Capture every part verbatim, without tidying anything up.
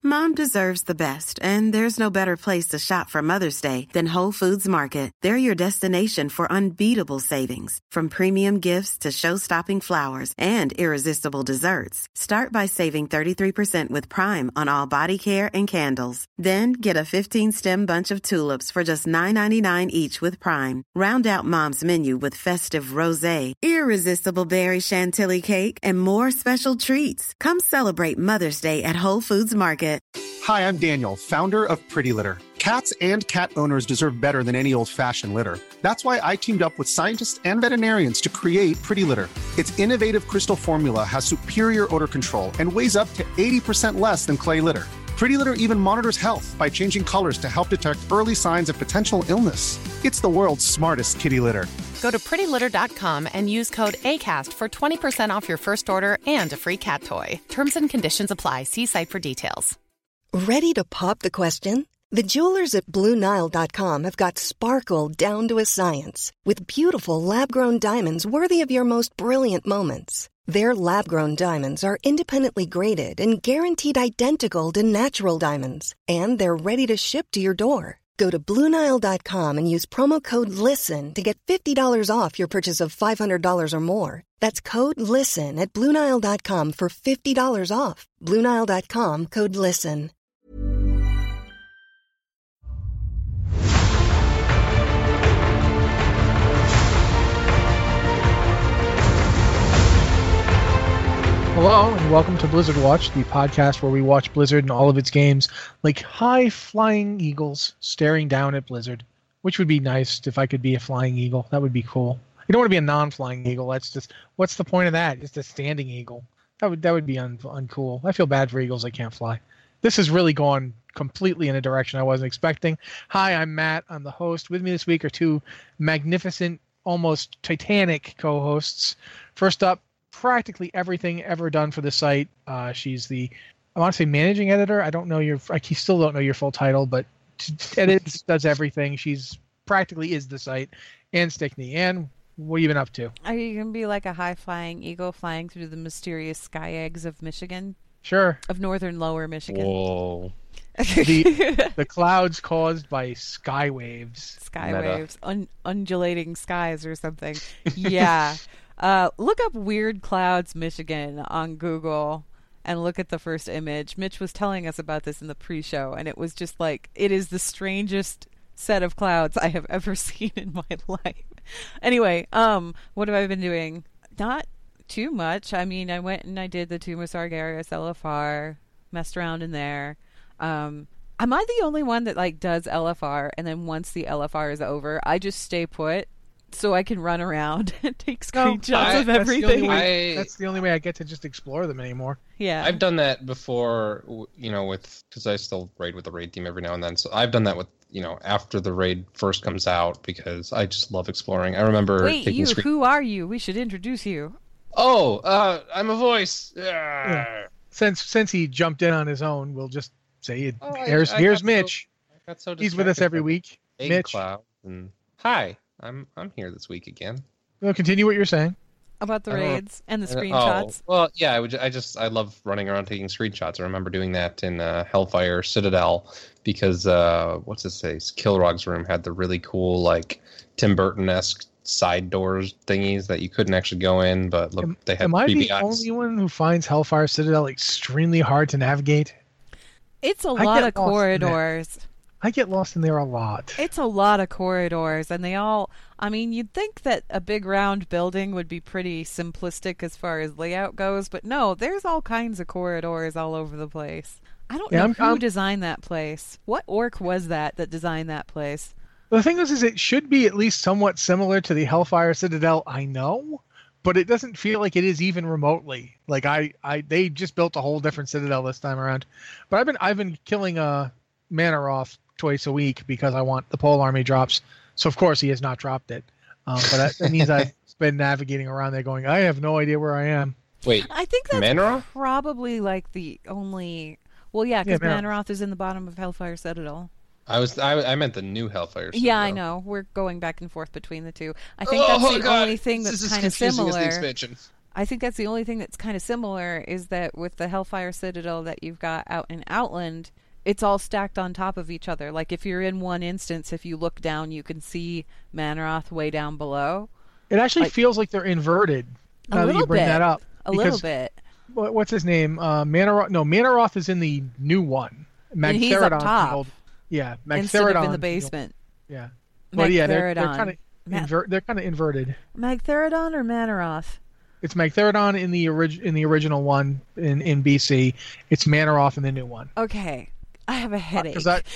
Mom deserves the best, and there's no better place to shop for Mother's Day than Whole Foods Market. They're your destination for unbeatable savings, from premium gifts to show-stopping flowers and irresistible desserts. Start by saving thirty-three percent with Prime on all body care and candles. Then get a fifteen-stem bunch of tulips for just nine ninety-nine each with Prime. Round out Mom's menu with festive rosé, irresistible berry chantilly cake, and more special treats. Come celebrate Mother's Day at Whole Foods Market. Hi, I'm Daniel, founder of Pretty Litter. Cats and cat owners deserve better than any old-fashioned litter. That's why I teamed up with scientists and veterinarians to create Pretty Litter. Its innovative crystal formula has superior odor control and weighs up to eighty percent less than clay litter. Pretty Litter even monitors health by changing colors to help detect early signs of potential illness. It's the world's smartest kitty litter. Go to pretty litter dot com and use code ACAST for twenty percent off your first order and a free cat toy. Terms and conditions apply. See site for details. Ready to pop the question? The jewelers at Blue Nile dot com have got sparkle down to a science with beautiful lab-grown diamonds worthy of your most brilliant moments. Their lab-grown diamonds are independently graded and guaranteed identical to natural diamonds, and they're ready to ship to your door. Go to Blue Nile dot com and use promo code LISTEN to get fifty dollars off your purchase of five hundred dollars or more. That's code LISTEN at Blue Nile dot com for fifty dollars off. Blue Nile dot com, code LISTEN. Hello, and welcome to Blizzard Watch, the podcast where we watch Blizzard and all of its games like high-flying eagles staring down at Blizzard, which would be nice if I could be a flying eagle. That would be cool. You don't want to be a non-flying eagle. That's just, what's the point of that? Just a standing eagle. That would that would be un, uncool. I feel bad for eagles that can't fly. This has really gone completely in a direction I wasn't expecting. Hi, I'm Matt. I'm the host. With me this week are two magnificent, almost titanic co-hosts. First up, practically everything ever done for the site. Uh, she's the, I want to say managing editor. I don't know your, I still don't know your full title, but edits, does everything. She's practically is the site. Ann Stickney. Ann, what have you been up to? Are you going to be like a high-flying eagle flying through the mysterious sky eggs of Michigan? Sure. Of northern lower Michigan. Whoa. the, the clouds caused by sky waves. Sky Meta. waves. Un- undulating skies or something. Yeah. Uh, look up Weird Clouds, Michigan on Google and look at the first image. Mitch was telling us about this in the pre-show, and it was just like, it is the strangest set of clouds I have ever seen in my life. Anyway, um, what have I been doing? Not too much. I mean, I went and I did the Tomb of Sargeras L F R, messed around in there. Um, am I the only one that like does L F R, and then once the L F R is over, I just stay put? So I can run around and take screenshots no, I, that's of everything. The only way, I, that's the only way I get to just explore them anymore. Yeah, I've done that before, you know, with because I still raid with the raid team every now and then. So I've done that with, you know, after the raid first comes out because I just love exploring. I remember. Wait, taking you? Screen- who are you? We should introduce you. Oh, uh, I'm a voice. Yeah. Since since he jumped in on his own, we'll just say, oh, here's I, I here's Mitch. So, I got so He's with us every week. Mitch. Cloud and hi. I'm I'm here this week again. Well, continue what you're saying about the raids and the uh, screenshots. Oh, well, yeah, I would. I just I love running around taking screenshots. I remember doing that in uh, Hellfire Citadel because uh, what's it say? Kilrog's room had the really cool like Tim Burton-esque side doors thingies that you couldn't actually go in, but look, am, they had. Am I the only one who finds Hellfire Citadel extremely hard to navigate? It's a lot of corridors. I get lost in there a lot. It's a lot of corridors, and they all, I mean, you'd think that a big round building would be pretty simplistic as far as layout goes, but no, there's all kinds of corridors all over the place. I don't yeah, know I'm, who I'm, designed that place. What orc was that that designed that place? The thing is, is it should be at least somewhat similar to the Hellfire Citadel, I know, but it doesn't feel like it is even remotely. Like, I, I they just built a whole different Citadel this time around. But I've been I've been killing uh, Manaroth twice a week because I want the Pole Army drops. So, of course, he has not dropped it. Um, but that, that means I've been navigating around there going, I have no idea where I am. Wait, I think that's Manaroth? probably like the only... Well, yeah, because yeah, Manaroth is in the bottom of Hellfire Citadel. I was I, I meant the new Hellfire Citadel. Yeah, I know. We're going back and forth between the two. I think oh, that's the God. only thing that's kind of confusing similar. As the expansion. I think that's the only thing that's kind of similar is that with the Hellfire Citadel that you've got out in Outland, it's all stacked on top of each other. Like if you're in one instance, if you look down, you can see Mannoroth way down below. It actually like, feels like they're inverted. A Now little that you bring bit. that up, A little bit. What, what's his name? Uh, Mannoroth. No, Mannoroth is in the new one. And he's up Magtheridon's top. the old- yeah, Instead of in Magtheridon's the basement. Yeah, but yeah, they're, they're Magtheridon. kind of Ma- inver- they're kind of inverted. Magtheridon or Mannoroth? It's Magtheridon in the orig- in the original one in, in B C. It's Mannoroth in the new one. Okay. I have a headache. 'Cause I-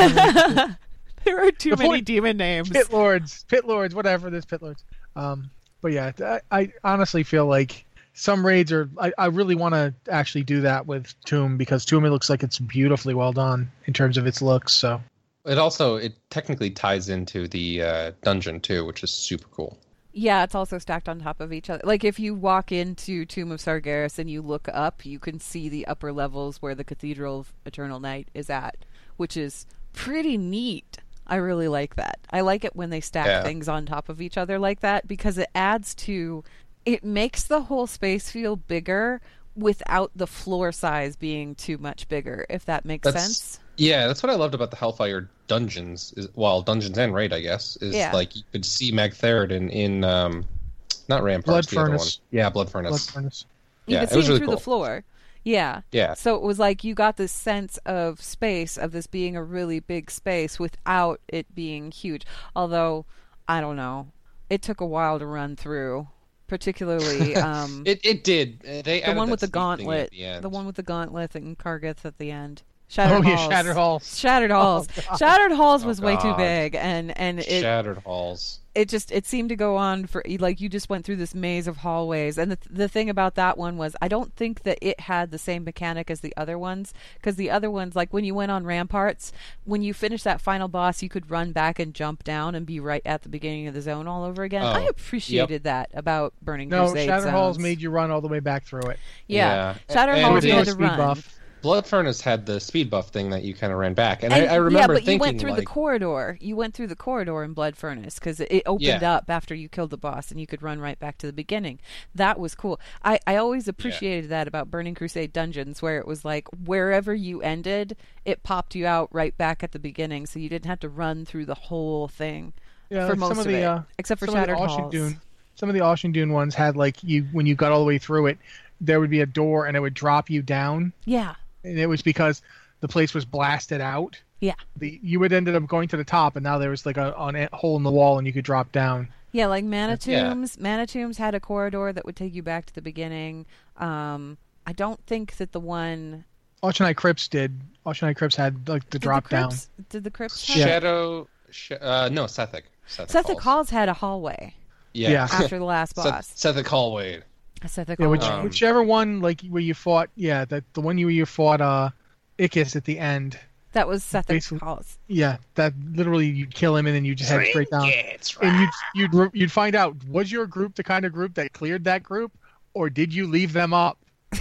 I there are too The many point- demon names. Pit Lords, Pit Lords, whatever. There's Pit Lords. Um, but yeah, I, I honestly feel like some raids are. I, I really want to actually do that with Tomb because Tomb it looks like it's beautifully well done in terms of its looks. So It also it technically ties into the uh, dungeon too, which is super cool. Yeah, it's also stacked on top of each other. Like if you walk into Tomb of Sargeras and you look up, you can see the upper levels where the Cathedral of Eternal Night is at, which is pretty neat. I really like that. I like it when they stack Yeah. things on top of each other like that because it adds to, it makes the whole space feel bigger without the floor size being too much bigger, if that makes That's, sense. Yeah, that's what I loved about the Hellfire dungeons. Is, well, dungeons and raid, I guess, is Yeah. like you could see Magtheridon in um, not Ramparts, Blood the other one. Furnace. Yeah, Blood Furnace. Blood Furnace. You Yeah, could it see was him really through cool. the floor. Yeah. Yeah. So it was like you got this sense of space, of this being a really big space without it being huge. Although, I don't know. It took a while to run through. Particularly um, It it did. Uh, They the added one that with the speed thing at gauntlet. the end. The one with the gauntlet and Kargath at the end. Oh Shattered yeah, Halls. Shattered Halls. Shattered Halls. God. Shattered Halls Oh, was way too God. big, and and it Shattered halls. it just it seemed to go on for like you just went through this maze of hallways. And the the thing about that one was I don't think that it had the same mechanic as the other ones, because the other ones, like when you went on Ramparts, when you finished that final boss, you could run back and jump down and be right at the beginning of the zone all over again. Oh, I appreciated that about Burning No, Crusade Shattered Halls zones. made you run all the way back through it. yeah, Yeah. Shattered And Halls with you no had to speed run. buff. Blood Furnace had the speed buff thing that you kind of ran back, and, And- I, I remember yeah, but thinking you went through like, the corridor. You went through the corridor in Blood Furnace because it opened Yeah. up after you killed the boss, and you could run right back to the beginning. That was cool. I, I always appreciated that about Burning Crusade dungeons, where it was like wherever you ended, it popped you out right back at the beginning, so you didn't have to run through the whole thing Yeah, for like most some of of the it, uh, except for some of the Shattered Ocean Halls. Dune, some of the Ocean Dune ones had like you when you got all the way through it, there would be a door and it would drop you down, Yeah, and it was because the place was blasted out. yeah, The you would ended up going to the top, and now there was like a, an a hole in the wall, and you could drop down. yeah. Like Mana Yeah. Tombs. Mana Tombs had a corridor that would take you back to the beginning. Um, I don't think that the one Auctionite Crypts did. Auctionite Crypts had like the did drop the down. Crypts, Did the Crypts have Yeah. Shadow. Sh- uh, no, Sethic. Sethic, Sethic Halls. Halls had a hallway Yeah. Yeah. after the last boss. Seth- Sethic Hallway. Sethic Yeah, which, Hallway. Um, whichever one, like where you fought, yeah, that the one you where you fought uh, Ickis at the end. That was Sethic basically- Halls. Yeah, that literally you'd kill him and then you just head straight down. Trinkets, And you'd you'd re- you'd find out, was your group the kind of group that cleared that group, or did you leave them up?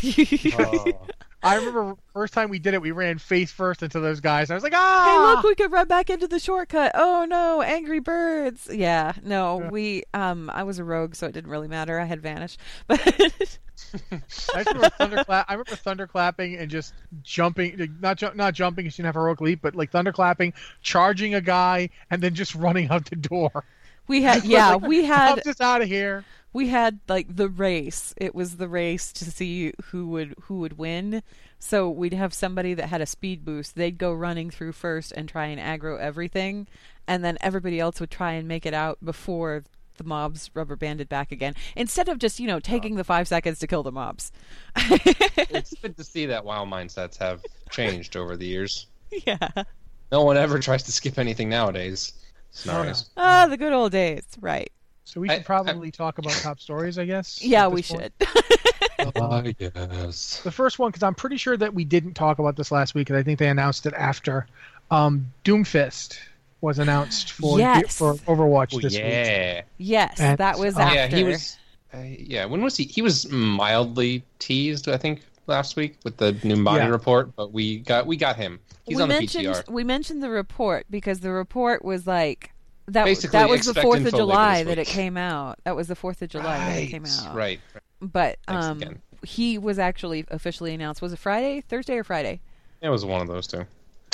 Oh. I remember first time we did it, we ran face first into those guys. I was like, Hey, ah! look, we could run back into the shortcut. Oh no, angry birds. Yeah, no, Yeah. we. Um, I was a rogue, so it didn't really matter. I had vanish, but I just remember thunderclap. I remember thunderclapping and just jumping, like, not ju- not jumping because you didn't have heroic leap, but like thunderclapping, charging a guy, and then just running out the door. we had. Yeah, we I'm had. just out of here. We had like the race. It was the race to see who would who would win. So we'd have somebody that had a speed boost. They'd go running through first and try and aggro everything, and then everybody else would try and make it out before the mobs rubber banded back again. Instead of just, you know, taking the five seconds to kill the mobs. It's good to see that WoW mindsets have changed over the years. Yeah. No one ever tries to skip anything nowadays. It's Oh, no. nice. Ah, the good old days. Right. So we I- should probably talk about top stories, I guess. Yeah, at we this point. should. I guess. The first one, because I'm pretty sure that we didn't talk about this last week, and I think they announced it after. Um, Doomfist was announced for Yes. for Overwatch Oh, this week. yeah. Yes, And- that was oh, after. Yeah, he was. Uh, yeah, when was he? He was mildly teased, I think, last week with the new body Yeah. report. But we got we got him. He's we on the mentioned P T R. we mentioned the report because the report was like that. Basically, that was the expect Fourth of info later July this that it week. came out. That was the Fourth of July that it came out. Right. but Thanks um, again. he was actually officially announced. Was it Friday, Thursday, or Friday? It was one of those two.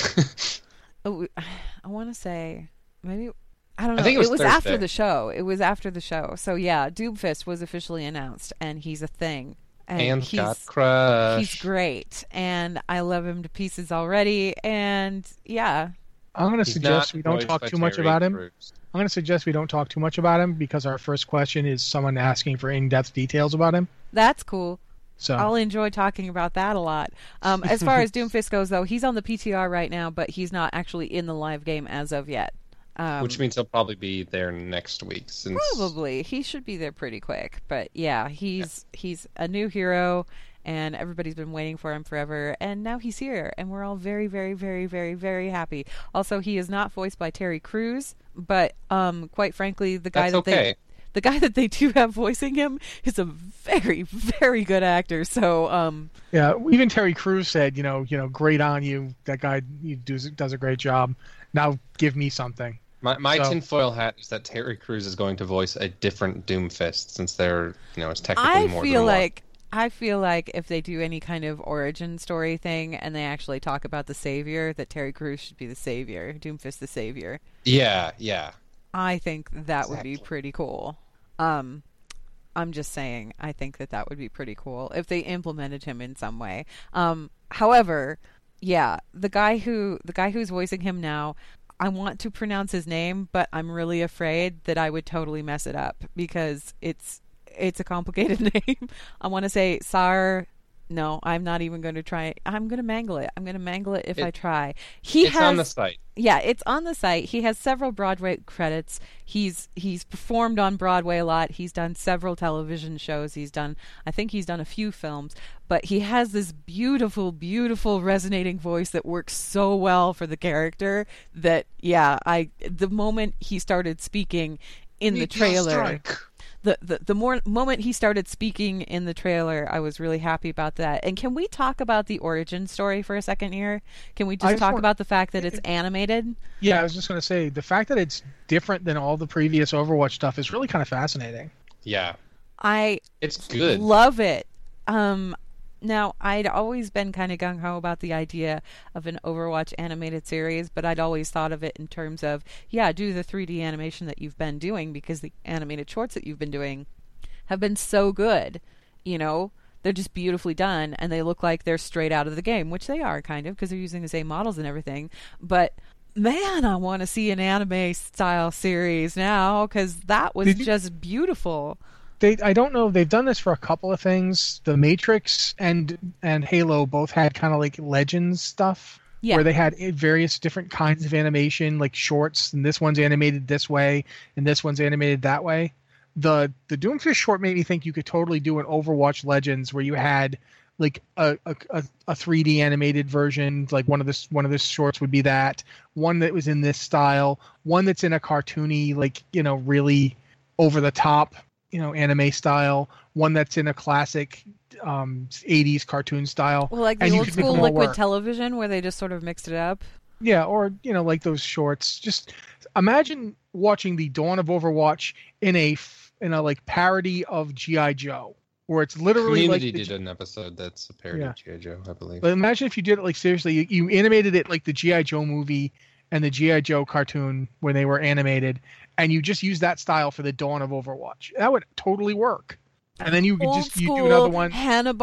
Oh, I want to say maybe I don't know. I think it was, it was Thursday. after the show. It was after the show. So yeah, Doomfist was officially announced, and he's a thing. And And he's, got crushed. he's great, and I love him to pieces already. And yeah, I'm going to He's suggest not we don't voiced talk by too much Terry about him. Crews. I'm going to suggest we don't talk too much about him because our first question is someone asking for in-depth details about him. that's cool. So I'll enjoy talking about that a lot. Um, as far as Doomfist goes, though, he's on the P T R right now, but he's not actually in the live game as of yet. Um, Which means he'll probably be there next week. Since Probably. He should be there pretty quick. But yeah, he's yeah. he's a new hero, and everybody's been waiting for him forever, and now he's here, and we're all very, very, very, very, very happy. Also, he is not voiced by Terry Crews, but um, quite frankly, the guy That's that okay. they the guy that they do have voicing him is a very, very good actor. So um, yeah, even Terry Crews said, you know, you know, great on you. That guy he does does a great job. Now give me something. My my So- tinfoil hat is that Terry Crews is going to voice a different Doomfist, since they're, you know, it's technically I more feel than one. like I feel like if they do any kind of origin story thing and they actually talk about the savior, that Terry Crews should be the savior, Doomfist the savior. Yeah, yeah. I think that would be Exactly. pretty cool. Um, I'm just saying, I think that that would be pretty cool if they implemented him in some way. Um, however, yeah, the guy who the guy who's voicing him now, I want to pronounce his name, but I'm really afraid that I would totally mess it up because it's it's a complicated name. I want to say Sar. No, I'm not even going to try. I'm going to mangle it. I'm going to mangle it if It- I try. He It's has on the site. yeah, it's on the site. He has several Broadway credits. He's he's performed on Broadway a lot. He's done several television shows. He's done I think he's done a few films, but he has this beautiful, beautiful resonating voice that works so well for the character that yeah, I the moment he started speaking in the trailer The, the the more moment he started speaking in the trailer, I was really happy about that. And can we talk about the origin story for a second here? Can we I just just talk want- about the fact that it's animated? Yeah, I was just going to say the fact that it's different than all the previous Overwatch stuff is really kind of fascinating. Yeah. I It's good. love it. Um, now, I'd always been kind of gung-ho about the idea of an Overwatch animated series, but I'd always thought of it in terms of, yeah, do the three D animation that you've been doing because the animated shorts that you've been doing have been so good. You know, they're just beautifully done, and they look like they're straight out of the game, which they are kind of because they're using the same models and everything. But man, I want to see an anime-style series now because that was Did you- just beautiful. They, I don't know. They've done this for a couple of things. The Matrix and and Halo both had kind of like Legends stuff, Yeah. where they had various different kinds of animation, like shorts, and this one's animated this way, and this one's animated that way. The the Doomfist short made me think you could totally do an Overwatch Legends where you had like a a, a, a three D animated version, like one of the one of the shorts would be that one that was in this style, one that's in a cartoony, like you know, really over the top, you know, anime style, one that's in a classic um, eighties cartoon style. Well, like the and you old could make school them all liquid work. television where they just sort of mixed it up. Yeah, or you know, like those shorts. Just imagine watching the Dawn of Overwatch in a f- in a like parody of G I. Joe, where it's literally Community like the did an episode that's a parody Yeah. of G I. Joe, I believe. But imagine if you did it like seriously, you, you animated it like the G I. Joe movie and the G I. Joe cartoon when they were animated, and you just use that style for the Dawn of Overwatch. That would totally work. And then you could Old just you school do another one.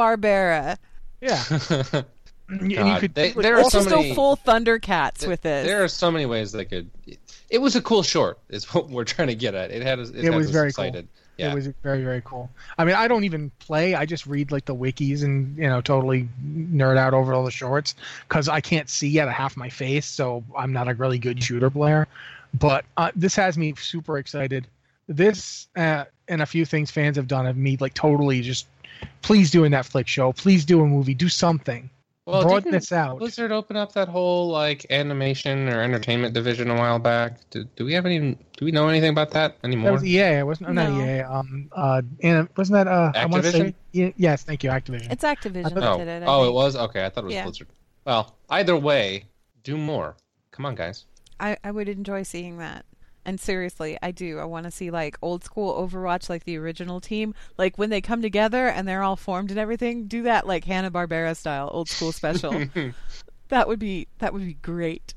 And Yeah. And you God, could they- like, there are also so go many- full Thundercats with this. There are so many ways they could. It was a cool short, is what we're trying to get at. It had us, it, It had was us very excited. cool. Yeah. It was very, very cool. I mean, I don't even play. I just read like the wikis and, you know, totally nerd out over all the shorts because I can't see out of half my face, so I'm not a really good shooter player. But uh, this has me super excited. This uh, and a few things fans have done have me like totally just, please do a Netflix show. Please do a movie. Do something. Well, Broaden didn't this out. Blizzard open up that whole like animation or entertainment division a while back? Do, do we have any? Do we know anything about that That anymore? was E A. It wasn't not No. E A. Um, uh, and wasn't that uh? I want to say Activision? yeah, yes. Thank you, Activision. It's Activision thought- that oh, did it. I oh, it think. was okay. I thought it was Yeah. Blizzard. Well, either way, do more. Come on, guys. I, I would enjoy seeing that. And seriously, I do. I want to see like old school Overwatch, like the original team. Like when they come together and they're all formed and everything, do that like Hanna-Barbera style, old school special. That would be that would be great.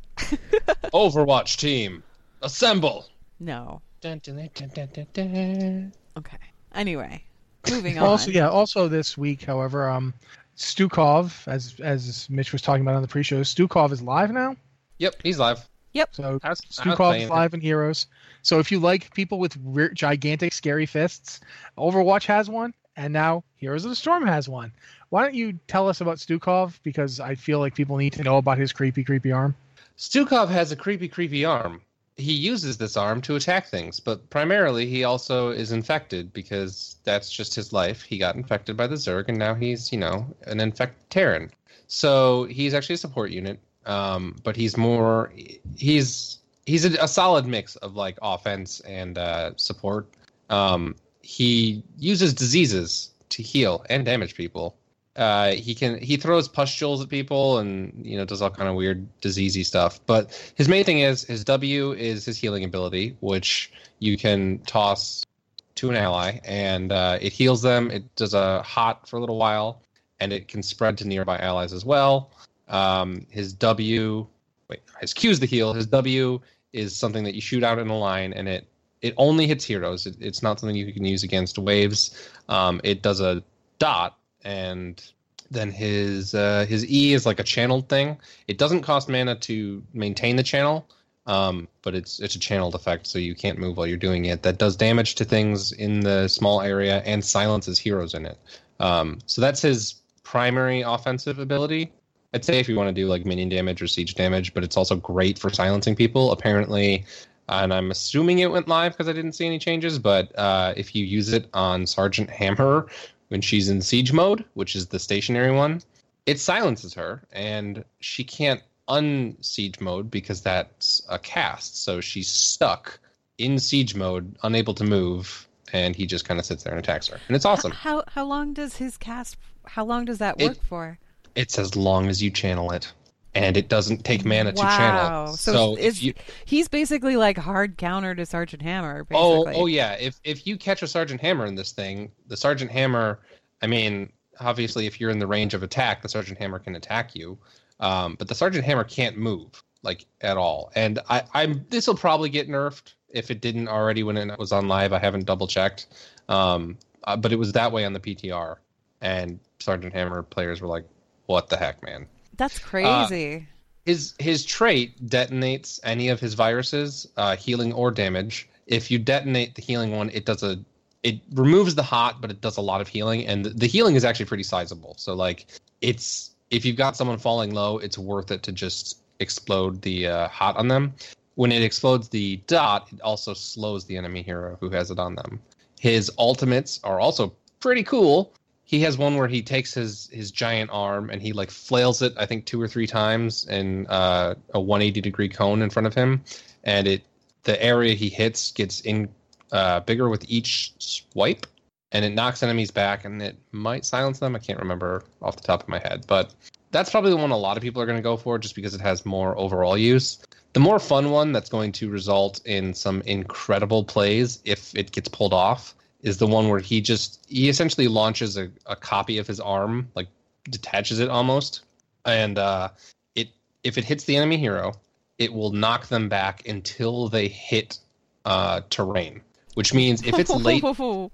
Overwatch team, assemble. No. Dun, dun, dun, dun, dun, dun. Okay. Anyway, moving on. Also, yeah. Also this week, however, um, Stukov, as as Mitch was talking about on the pre-show, Stukov is live now. Yep, he's live. Yep. So I was- I was Stukov playing is it. live in Heroes. So if you like people with re- gigantic, scary fists, Overwatch has one, and now Heroes of the Storm has one. Why don't you tell us about Stukov? Because I feel like people need to know about his creepy, creepy arm. Stukov has a creepy, creepy arm. He uses this arm to attack things, but primarily he also is infected because that's just his life. He got infected by the Zerg, and now he's, you know, an infected Terran. So he's actually a support unit, um, but he's more he's he's a, a solid mix of like offense and uh, support. Um, he uses diseases to heal and damage people. Uh, he can he throws pustules at people and you know does all kind of weird diseasey stuff. But his main thing is his W is his healing ability, which you can toss to an ally and uh, it heals them. It does a hot for a little while, and it can spread to nearby allies as well. Um, his W, wait, his Q is the heal. His W is something that you shoot out in a line, and it it only hits heroes. It, it's not something you can use against waves. Um, it does a dot. And then his uh, his E is like a channeled thing. It doesn't cost mana to maintain the channel, um, but it's it's a channeled effect, so you can't move while you're doing it. That does damage to things in the small area and silences heroes in it. Um, so that's his primary offensive ability. I'd say if you want to do like minion damage or siege damage, but it's also great for silencing people. Apparently, and I'm assuming it went live because I didn't see any changes, but uh, if you use it on Sergeant Hammer, when she's in siege mode, which is the stationary one, it silences her, and she can't un-siege mode because that's a cast. So she's stuck in siege mode, unable to move, and he just kind of sits there and attacks her. And it's awesome. How how long does his cast? How long does that work It- for? It's as long as you channel it, and it doesn't take mana to Wow. channel. So, So is, if you, he's basically like hard counter to Sergeant Hammer. Oh, Basically. oh yeah. If if you catch a Sergeant Hammer in this thing, the Sergeant Hammer, I mean, obviously, if you're in the range of attack, the Sergeant Hammer can attack you. Um, but the Sergeant Hammer can't move like at all. And I, I'm this will probably get nerfed if it didn't already when it was on live. I haven't double checked, um, uh, but it was that way on the P T R. And Sergeant Hammer players were like, "What the heck, man?" That's crazy. His his trait detonates any of his viruses, uh, healing or damage. If you detonate the healing one, it does a it removes the hot, but it does a lot of healing, and the, the healing is actually pretty sizable. So like it's if you've got someone falling low, it's worth it to just explode the uh, hot on them. When it explodes the dot, it also slows the enemy hero who has it on them. His ultimates are also pretty cool. He has one where he takes his, his giant arm and he like flails it, I think two or three times in uh, a one hundred eighty degree cone in front of him, and it the area he hits gets in uh, bigger with each swipe, and it knocks enemies back, and it might silence them. I can't remember off the top of my head, but that's probably the one a lot of people are going to go for just because it has more overall use. The more fun one that's going to result in some incredible plays if it gets pulled off is the one where he just he essentially launches a, a copy of his arm, like detaches it almost, and uh, it if it hits the enemy hero, it will knock them back until they hit uh, terrain. Which means if it's late,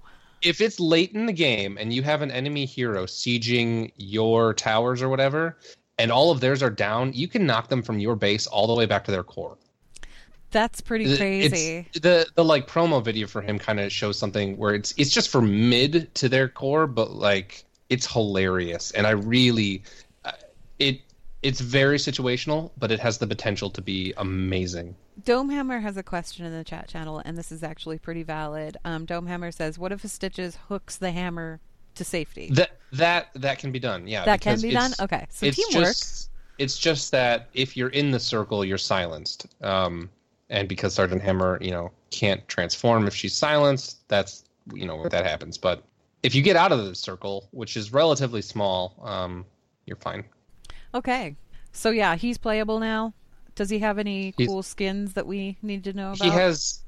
if it's late in the game and you have an enemy hero sieging your towers or whatever, and all of theirs are down, you can knock them from your base all the way back to their core. That's pretty crazy. It's, the the like promo video for him kind of shows something where it's it's just for mid to their core, but like it's hilarious, and I really uh, it it's very situational, but it has the potential to be amazing. Domehammer has a question in the chat channel, and this is actually pretty valid. Um, Domehammer says, "What if a Stitches hooks the hammer to safety?" That that that can be done. Yeah, that can because be done. it's- Okay, so it's teamwork. Just, it's just that if you're in the circle, you're silenced. Um, and because Sergeant Hammer, you know, can't transform if she's silenced, that's, you know, where that happens. But if you get out of the circle, which is relatively small, um, you're fine. Okay, so yeah, he's playable now. Does he have any He's- cool skins that we need to know about? He has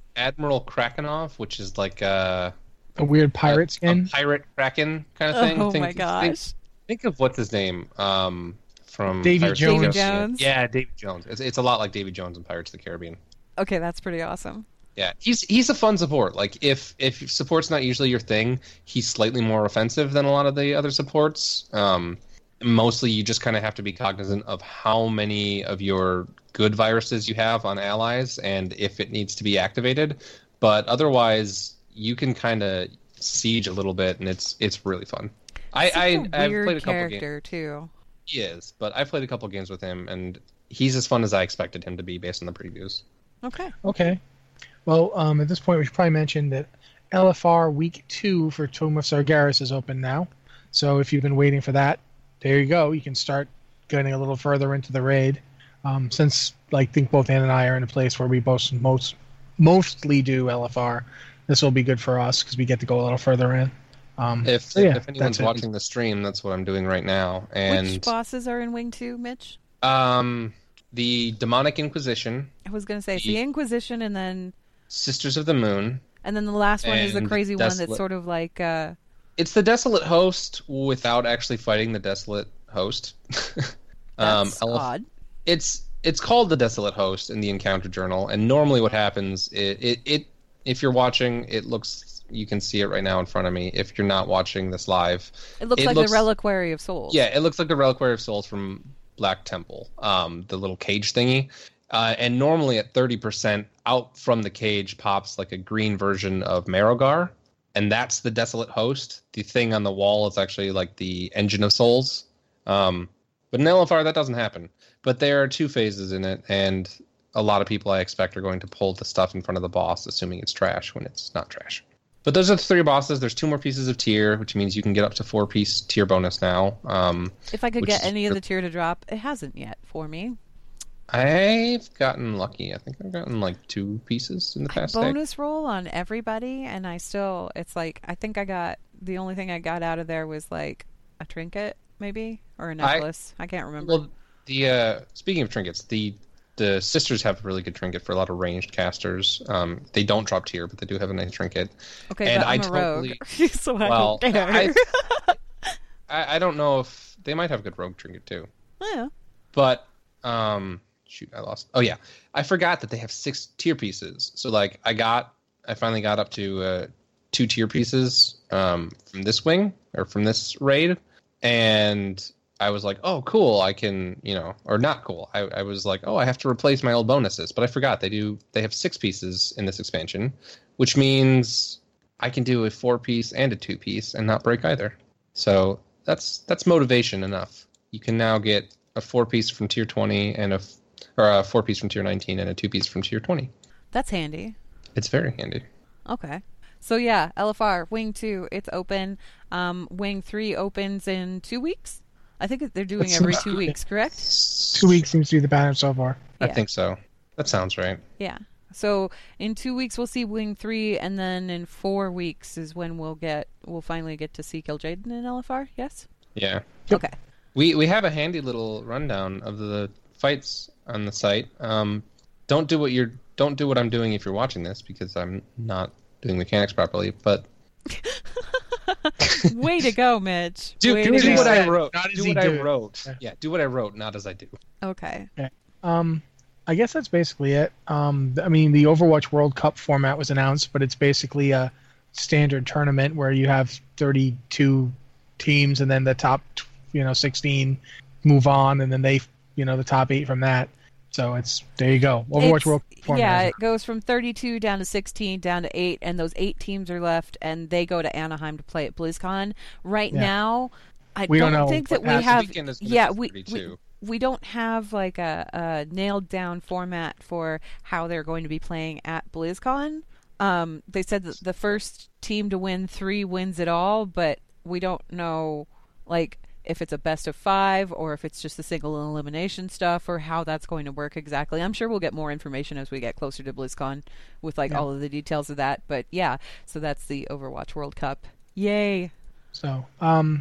Admiral Krakenov, which is like a a weird pirate a, skin, a pirate kraken kind of thing. Oh think, my gosh! Think, think of what's his name um, from Davy Pirates Jones. of the Davy Caribbean. Jones? Yeah, Davy Jones. It's, it's a lot like Davy Jones in Pirates of the Caribbean. Okay, that's pretty awesome. Yeah, he's he's a fun support. Like if if support's not usually your thing, he's slightly more offensive than a lot of the other supports. Um, mostly, you just kind of have to be cognizant of how many of your good viruses you have on allies, and if it needs to be activated. But otherwise, you can kind of siege a little bit, and it's it's really fun. I Such I a I've weird played a couple character games. too. He is, but I played a couple games with him, and he's as fun as I expected him to be based on the previews. Okay. Okay. Well, um, at this point, we should probably mention that L F R Week two for Tomb of Sargeras is open now. So if you've been waiting for that, there you go. You can start getting a little further into the raid. Um, since like, I think both Ann and I are in a place where we both most mostly do L F R, this will be good for us because we get to go a little further in. Um, If so yeah, if anyone's that's it. watching the stream, that's what I'm doing right now. And Which bosses are in Wing two, Mitch? um, the Demonic Inquisition, I was gonna say it's The- the Inquisition, and then Sisters of the Moon. and then the last one is the And crazy one that's Desolate. sort of like uh, It's the Desolate Host without actually fighting the Desolate Host. that's L F odd. It's it's called the Desolate Host in the Encounter Journal, and normally what happens it, it it if you're watching, it looks you can see it right now in front of me. If you're not watching this live, It looks it like looks- the Reliquary of Souls. yeah, it looks like the Reliquary of Souls from Black Temple, um, the little cage thingy. Uh, and normally at thirty percent, out from the cage pops like a green version of Marogar, and that's the Desolate Host. The thing on the wall is actually like the Engine of Souls. Um, but in L F R, that doesn't happen. But there are two phases in it, and a lot of people I expect are going to pull the stuff in front of the boss, assuming it's trash when it's not trash. But those are the three bosses. There's two more pieces of tier, which means you can get up to four piece tier bonus now. Um, If I could which get is any of re- the tier to drop, it hasn't yet for me. I've gotten lucky. I think I've gotten like two pieces in the I past day. bonus roll on everybody, and I still, it's like, I think I got, the only thing I got out of there was like a trinket, maybe, or a I- necklace. I, can't remember. Well, the uh, speaking of trinkets, the the sisters have a really good trinket for a lot of ranged casters. Um, they don't drop tier, but they do have a nice trinket. okay, and but I I'm a totally- rogue, so I well, don't care. I, I I don't know if they might have a good rogue trinket too. Yeah. But um shoot, I lost. Oh yeah. I forgot that they have six tier pieces. So like I got I finally got up to uh two tier pieces um from this wing or from this raid, and I was like, "Oh, cool. I can, you know, or not cool." I I was like, "Oh, I have to replace my old bonuses." But I forgot they do they have six pieces in this expansion, which means I can do a four piece and a two piece and not break either. So that's that's motivation enough. You can now get a four piece from tier twenty and a f- or a four piece from tier nineteen and a two piece from tier twenty. That's handy. It's very handy. Okay. So yeah, L F R, Wing two, it's open. Um, Wing three opens in two weeks. I think they're doing That every seems- two weeks, correct? Two weeks seems to be the pattern so far. I Yeah. think so. That sounds right. Yeah. So in two weeks we'll see Wing three, and then in four weeks is when we'll get we'll finally get to see Kil'jaeden in L F R. Yes. Yeah. Yep. Okay. We we have a handy little rundown of the fights on the site. Um, don't do what you're don't do what I'm doing if you're watching this, because I'm not doing mechanics properly. But Way to go, Mitch. do, Way do, to do go. what I wrote. Not as Do he what I do. wrote. Yeah. Yeah, do what I wrote, not as I do. Okay. Um, I guess that's basically it. Um, I mean, the Overwatch World Cup format was announced, but it's basically a standard tournament where you have thirty-two teams, and then the top, you know, sixteen move on, and then they, you know, the top eight from that. So it's there you go. Overwatch It's- World Cup format. Yeah, it goes from thirty-two down to sixteen, down to eight, and those eight teams are left, and they go to Anaheim to play at BlizzCon. Right Yeah. now, I We don't don't know think that what we happens. have. Weekend is gonna Yeah, be we, we thirty-two. we don't have like a, a nailed down format for how they're going to be playing at BlizzCon. Um, they said that the first team to win three wins it all, but we don't know like if it's a best of five or if it's just the single elimination stuff or how that's going to work exactly. I'm sure we'll get more information as we get closer to BlizzCon with like Yeah. all of the details of that. But yeah, so that's the Overwatch World Cup. Yay! So, um,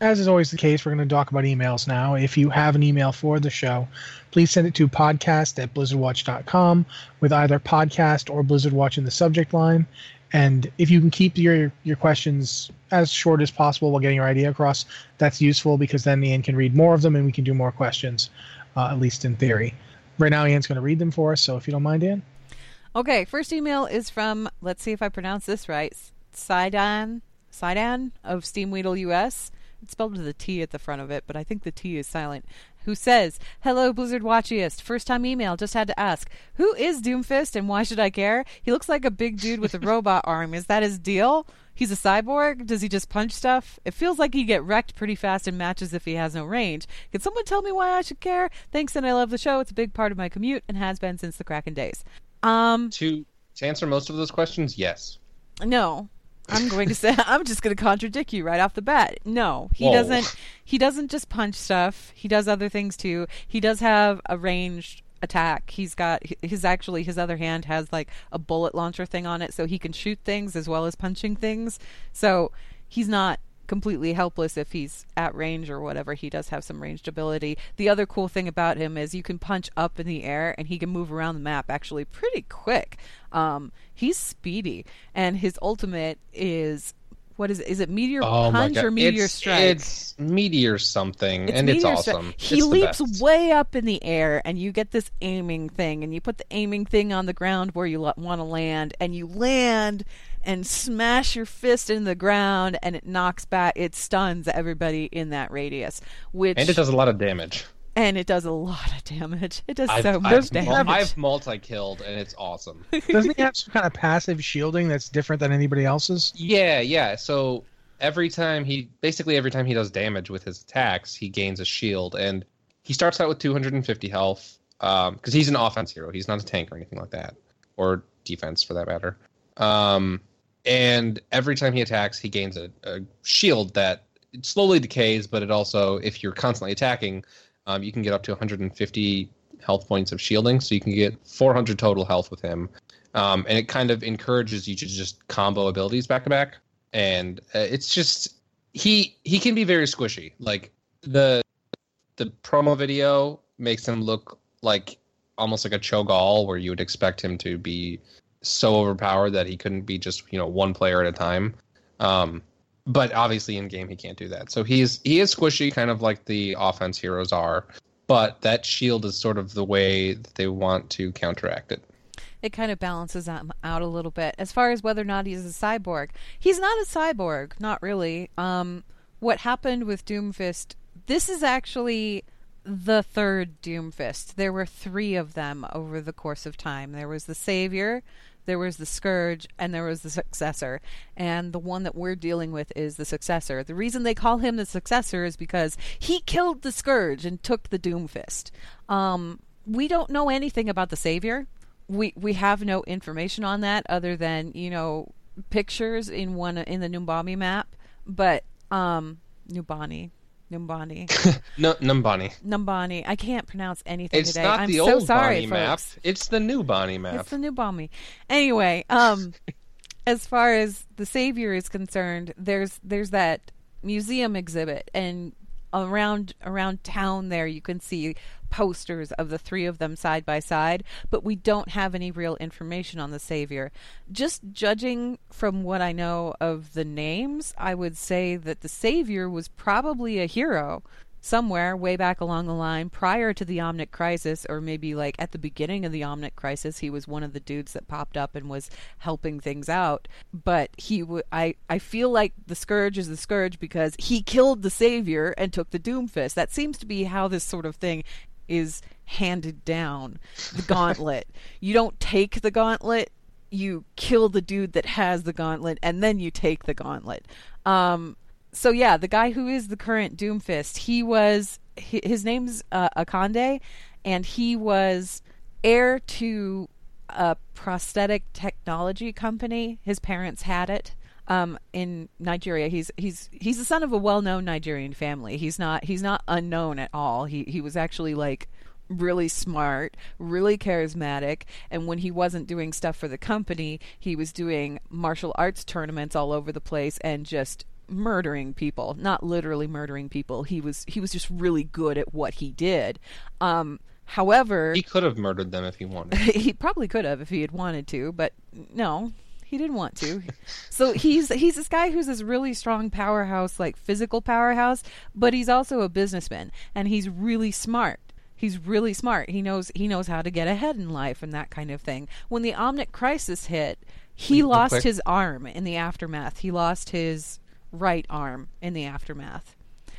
as is always the case, we're going to talk about emails now. If you have an email for the show, please send it to podcast at blizzard watch dot com with either podcast or Blizzard Watch in the subject line. And if you can keep your, your questions as short as possible while getting your idea across, that's useful because then Ian can read more of them and we can do more questions, uh, at least in theory. Right now, Ian's going to read them for us, so if you don't mind, Ian. Okay, first email is from, let's see if I pronounce this right, Sidan, Sidan of Steamweedle U S. It's spelled with a T at the front of it, but I think the T is silent. Who says, "Hello, Blizzard Watchiest. First time email. Just had to ask, who is Doomfist and why should I care? He looks like a big dude with a robot arm. Is that his deal? He's a cyborg? Does he just punch stuff? It feels like he'd get wrecked pretty fast in matches if he has no range. Can someone tell me why I should care? Thanks, and I love the show. It's a big part of my commute and has been since the Kraken days." Um, to to answer most of those questions, yes. No. I'm going to say I'm just going to contradict you right off the bat. No, he Whoa. doesn't. He doesn't just punch stuff. He does other things too. He does have a ranged attack. He's got his actually his other hand has like a bullet launcher thing on it, so he can shoot things as well as punching things. So he's not completely helpless if he's at range or whatever. He does have some ranged ability. The other cool thing about him is you can punch up in the air and he can move around the map actually pretty quick. Um, he's speedy, and his ultimate is what is it? Is it Meteor Oh my Punch God. or Meteor it's, Strike? It's Meteor something, It's and Meteor it's Stri- awesome. He It's the leaps best. way up in the air, and you get this aiming thing, and you put the aiming thing on the ground where you want to land, and you land and smash your fist in the ground, and it knocks back, it stuns everybody in that radius. Which And it does a lot of damage. and it does a lot of damage. It does I've, so I've, much mul- damage. I've multi-killed, and it's awesome. Doesn't he have some kind of passive shielding that's different than anybody else's? Yeah, yeah. So every time he, basically every time he does damage with his attacks, he gains a shield, and he starts out with two hundred fifty health because um, he's an offense hero. He's not a tank or anything like that, or defense for that matter. Um, and every time he attacks, he gains a, a shield that it slowly decays, but it also, if you're constantly attacking, um, you can get up to one hundred fifty health points of shielding, so you can get four hundred total health with him. Um, and it kind of encourages you to just combo abilities back to back. And uh, it's just he he can be very squishy. Like the the promo video makes him look like almost like a Cho'Gall, where you would expect him to be so overpowered that he couldn't be just, you know, one player at a time. Um, but obviously in game he can't do that. So he's he is squishy, kind of like the offense heroes are. But that shield is sort of the way that they want to counteract it. It kind of balances out, out a little bit. As far as whether or not he's a cyborg, he's not a cyborg, not really. Um, what happened with Doomfist, this is actually the third Doomfist. There were three of them over the course of time. There was the Savior, there was the Scourge, and there was the Successor. And the one that we're dealing with is the Successor. The reason they call him the Successor is because he killed the Scourge and took the Doomfist. Um, we don't know anything about the Savior. We we have no information on that other than, you know, pictures in one in the Numbani map. But um, Numbani, Numbani, no, Numbani. Numbani. I can't pronounce anything It's today. not I'm the so old sorry, Bonnie map. folks. It's the new Bonnie map. It's the Numbani. Anyway, um, as far as the Savior is concerned, there's there's that museum exhibit, and around around town there you can see posters of the three of them side by side, but we don't have any real information on the Savior. Just judging from what I know of the names, I would say that the Savior was probably a hero somewhere way back along the line prior to the Omnic Crisis, or maybe like at the beginning of the Omnic Crisis. He was one of the dudes that popped up and was helping things out. But he w- I, I feel like the Scourge is the Scourge because he killed the Savior and took the Doomfist. That seems to be how this sort of thing is handed down. The gauntlet. You don't take the gauntlet, you kill the dude that has the gauntlet, and then you take the gauntlet. Um, so yeah, the guy who is the current Doomfist, he was, his name's uh, Akande, and he was heir to a prosthetic technology company. His parents had it. Um, in Nigeria, he's he's he's the son of a well-known Nigerian family. He's not he's not unknown at all. He he was actually like really smart, really charismatic, and when he wasn't doing stuff for the company, he was doing martial arts tournaments all over the place and just murdering people, not literally murdering people. He was he was just really good at what he did. Um, however, he could have murdered them if he wanted. He probably could have if he had wanted to, but no, he didn't want to. So he's he's this guy who's this really strong powerhouse, like physical powerhouse, but he's also a businessman, and he's really smart. He's really smart. He knows he knows how to get ahead in life and that kind of thing. When the Omnic Crisis hit, he Wait, lost quick. his arm in the aftermath. He lost his right arm in the aftermath.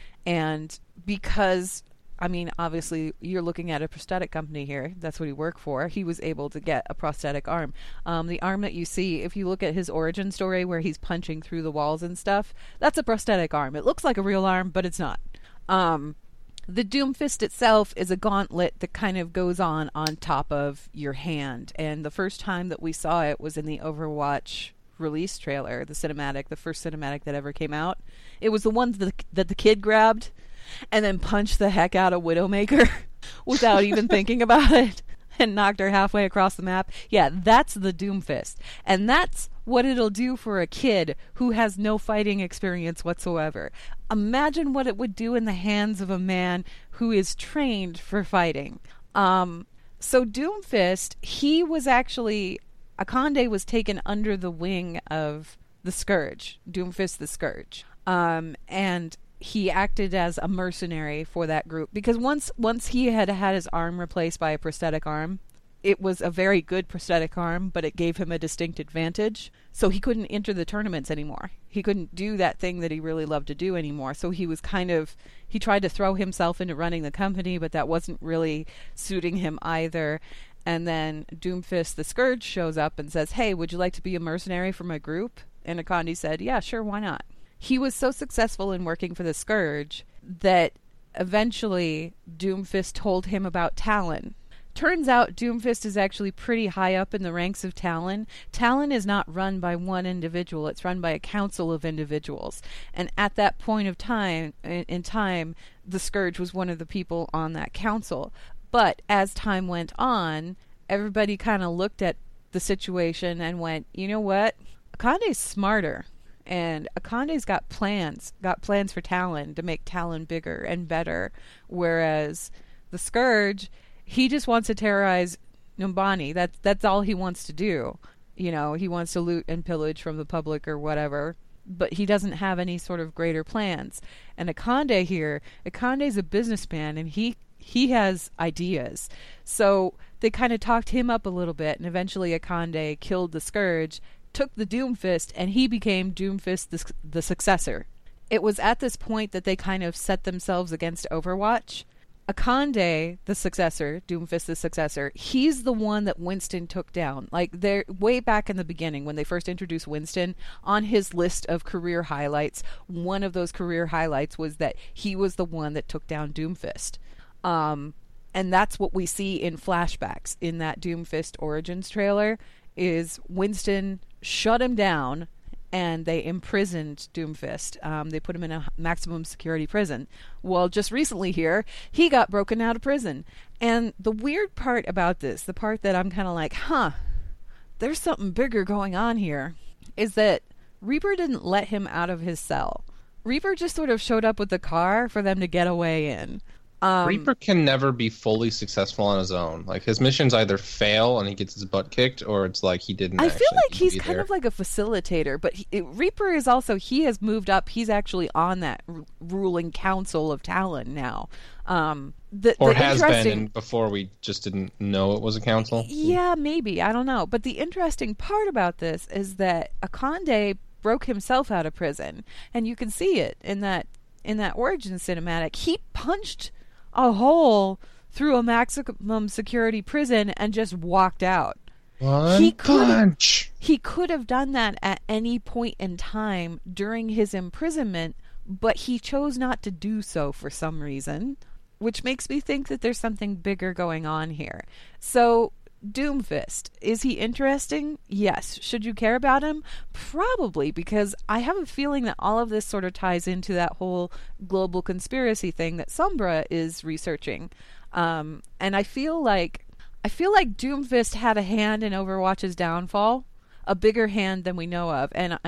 And because, I mean, obviously you're looking at a prosthetic company here. That's what he worked for. He was able to get a prosthetic arm. Um, the arm that you see, if you look at his origin story where he's punching through the walls and stuff, that's a prosthetic arm. It looks like a real arm, but it's not. Um... The Doomfist itself is a gauntlet that kind of goes on on top of your hand. And the first time that we saw it was in the Overwatch release trailer, the cinematic, the first cinematic that ever came out. It was the one that the, that the kid grabbed and then punched the heck out of Widowmaker without even thinking about it and knocked her halfway across the map. Yeah, that's the Doomfist. And that's what it'll do for a kid who has no fighting experience whatsoever. Imagine what it would do in the hands of a man who is trained for fighting. Um, so Doomfist, he was actually, Akande was taken under the wing of the Scourge, Doomfist the Scourge. Um, and he acted as a mercenary for that group. Because once once he had had his arm replaced by a prosthetic arm, it was a very good prosthetic arm, but it gave him a distinct advantage. So he couldn't enter the tournaments anymore. He couldn't do that thing that he really loved to do anymore. So he was kind of, he tried to throw himself into running the company, but that wasn't really suiting him either. And then Doomfist the Scourge shows up and says, hey, would you like to be a mercenary for my group? And Akande said, yeah, sure, why not? He was so successful in working for the Scourge that eventually Doomfist told him about Talon. Turns out Doomfist is actually pretty high up in the ranks of Talon. Talon is not run by one individual. It's run by a council of individuals. And at that point of time, in time, the Scourge was one of the people on that council. But as time went on, everybody kind of looked at the situation and went, you know what? Akande's smarter. And Akande's got plans, got plans for Talon to make Talon bigger and better. Whereas the Scourge, he just wants to terrorize Numbani. That's that's all he wants to do. You know, he wants to loot and pillage from the public or whatever. But he doesn't have any sort of greater plans. And Akande here, Akande's a businessman, and he he has ideas. So they kind of talked him up a little bit, and eventually Akande killed the Scourge, took the Doomfist, and he became Doomfist the, the successor. It was at this point that they kind of set themselves against Overwatch. Akande, the successor, Doomfist the successor, he's the one that Winston took down. Like, they're way back in the beginning when they first introduced Winston, on his list of career highlights, one of those career highlights was that he was the one that took down Doomfist. Um, and that's what we see in flashbacks in that Doomfist Origins trailer, is Winston shut him down and they imprisoned Doomfist. Um, they put him in a maximum security prison. Well, just recently here, he got broken out of prison. And the weird part about this, the part that I'm kind of like, huh, there's something bigger going on here, is that Reaper didn't let him out of his cell. Reaper just sort of showed up with the car for them to get away in. Um, Reaper can never be fully successful on his own. Like, his missions either fail and he gets his butt kicked, or it's like he didn't I actually feel like he's be kind there. of like a facilitator, but he, it, Reaper is also, he has moved up. He's actually on that r- ruling council of Talon now. Um, the, Or the has been, interesting- and before we just didn't know it was a council. Yeah, maybe. I don't know. But the interesting part about this is that Akande broke himself out of prison, and you can see it in that in that origin cinematic. He punched a hole through a maximum security prison and just walked out. One he could punch. he could have done that at any point in time during his imprisonment, but he chose not to do so for some reason, which makes me think that there's something bigger going on here. So, Doomfist, is he interesting? Yes. Should you care about him? Probably, because I have a feeling that all of this sort of ties into that whole global conspiracy thing that Sombra is researching. Um, and I feel like I feel like Doomfist had a hand in Overwatch's downfall, a bigger hand than we know of. And I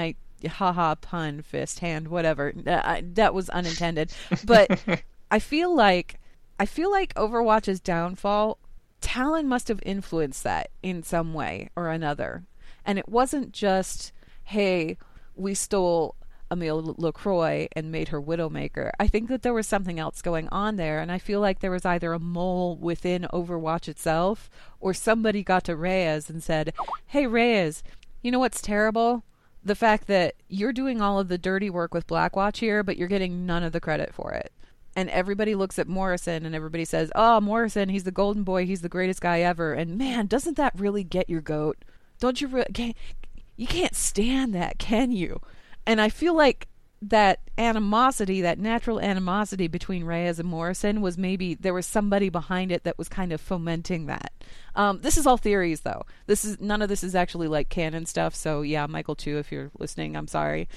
haha, pun, fist, hand, whatever. Uh, that was unintended. But I feel like I feel like Overwatch's downfall, Talon must have influenced that in some way or another. And it wasn't just, hey, we stole Emile LaCroix and made her Widowmaker. I think that there was something else going on there, and I feel like there was either a mole within Overwatch itself, or somebody got to Reyes and said, hey, Reyes, you know what's terrible? The fact that you're doing all of the dirty work with Blackwatch here, but you're getting none of the credit for it. And everybody looks at Morrison and everybody says, oh, Morrison, he's the golden boy, he's the greatest guy ever. And man, doesn't that really get your goat? Don't you re- can't, you can't stand that, can you? And I feel like that animosity, that natural animosity between Reyes and Morrison was maybe there was somebody behind it that was kind of fomenting that. Um, this is all theories, though. This is none of this is actually like canon stuff. So yeah, Michael Chu, if you're listening, I'm sorry.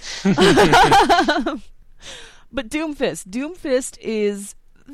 But Doomfist, Doomfist is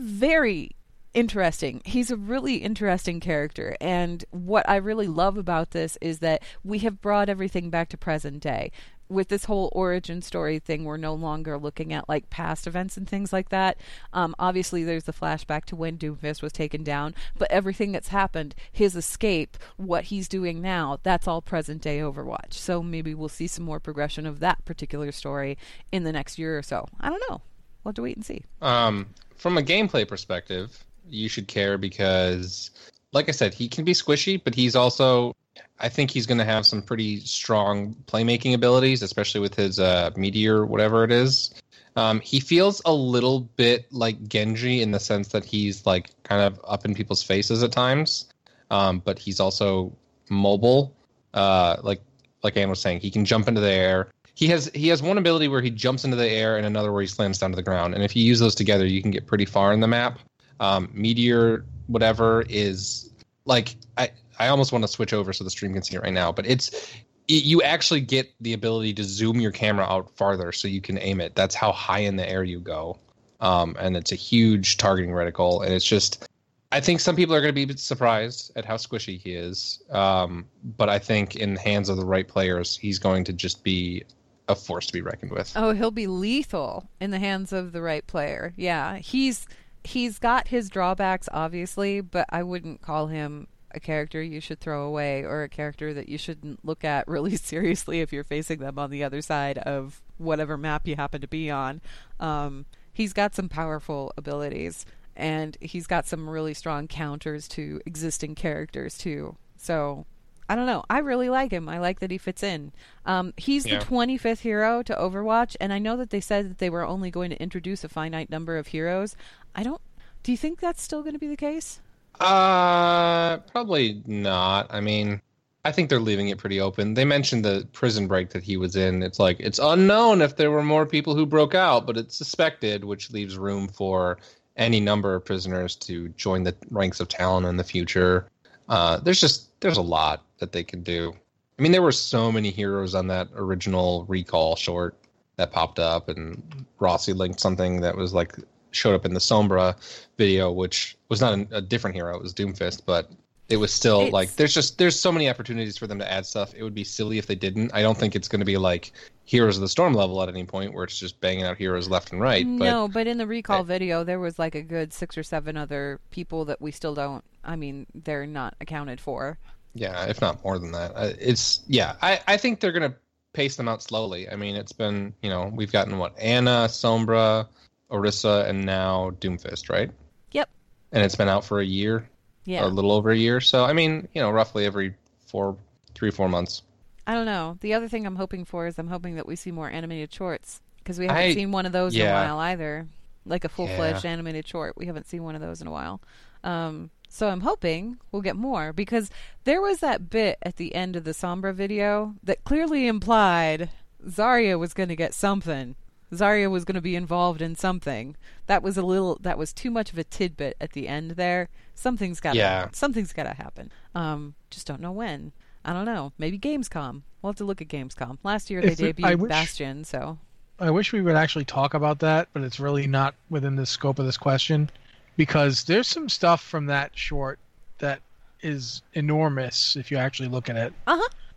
very interesting. He's a really interesting character, and what I really love about this is that we have brought everything back to present day. With this whole origin story thing, we're no longer looking at like past events and things like that. Um, obviously, there's the flashback to when Doomfist was taken down, but everything that's happened, his escape, what he's doing now, that's all present day Overwatch. So maybe we'll see some more progression of that particular story in the next year or so. I don't know. We'll have to wait and see. Um, from a gameplay perspective, you should care because, like I said, he can be squishy, but he's also, I think he's going to have some pretty strong playmaking abilities, especially with his uh, meteor, whatever it is. Um, he feels a little bit like Genji in the sense that he's like kind of up in people's faces at times, um, but he's also mobile. Uh, like like Anne was saying, he can jump into the air. He has he has one ability where he jumps into the air and another where he slams down to the ground. And if you use those together, you can get pretty far in the map. Um, Meteor, whatever, is like I, I almost want to switch over so the stream can see it right now. But it's it, you actually get the ability to zoom your camera out farther so you can aim it. That's how high in the air you go. Um, and it's a huge targeting reticle. And it's just, I think some people are going to be surprised at how squishy he is. Um, but I think in the hands of the right players, he's going to just be a force to be reckoned with. Oh, he'll be lethal in the hands of the right player. Yeah, he's he's got his drawbacks, obviously, but I wouldn't call him a character you should throw away or a character that you shouldn't look at really seriously if you're facing them on the other side of whatever map you happen to be on. Um, he's got some powerful abilities, and he's got some really strong counters to existing characters, too. So I don't know. I really like him. I like that he fits in. Um, he's yeah. the twenty-fifth hero to Overwatch, and I know that they said that they were only going to introduce a finite number of heroes. I don't... Do you think that's still going to be the case? Uh, probably not. I mean, I think they're leaving it pretty open. They mentioned the prison break that he was in. It's like, it's unknown if there were more people who broke out, but it's suspected, which leaves room for any number of prisoners to join the ranks of Talon in the future. Uh, there's just, there's a lot that they can do. I mean, there were so many heroes on that original Recall short that popped up, and Rossi linked something that was like, showed up in the Sombra video, which was not a, a different hero. It was Doomfist, but it was still it's... like, there's just, there's so many opportunities for them to add stuff. It would be silly if they didn't. I don't think it's going to be like Heroes of the Storm level at any point where it's just banging out heroes left and right. But, no, but in the Recall I, video, there was like a good six or seven other people that we still don't, I mean, they're not accounted for. Yeah, if not more than that. It's, yeah, I, I think they're going to pace them out slowly. I mean, it's been, you know, we've gotten what, Anna, Sombra, Orisa, and now Doomfist, right? Yep. And it's been out for a year? Yeah. A little over a year. So, I mean, you know, roughly every four, three, four months. I don't know. The other thing I'm hoping for is I'm hoping that we see more animated shorts, because we haven't I, seen one of those yeah. in a while either. Like a full-fledged yeah. animated short. We haven't seen one of those in a while. Um, so I'm hoping we'll get more, because there was that bit at the end of the Sombra video that clearly implied Zarya was going to get something. Zarya was going to be involved in something. That was a little, that was too much of a tidbit at the end there. Something's got to, yeah. something's got to happen. Um, just don't know when. I don't know. Maybe Gamescom. We'll have to look at Gamescom. Last year they If it, debuted wish, Bastion, so. I wish we would actually talk about that, but it's really not within the scope of this question, because there's some stuff from that short that is enormous if you actually look at it. Uh-huh.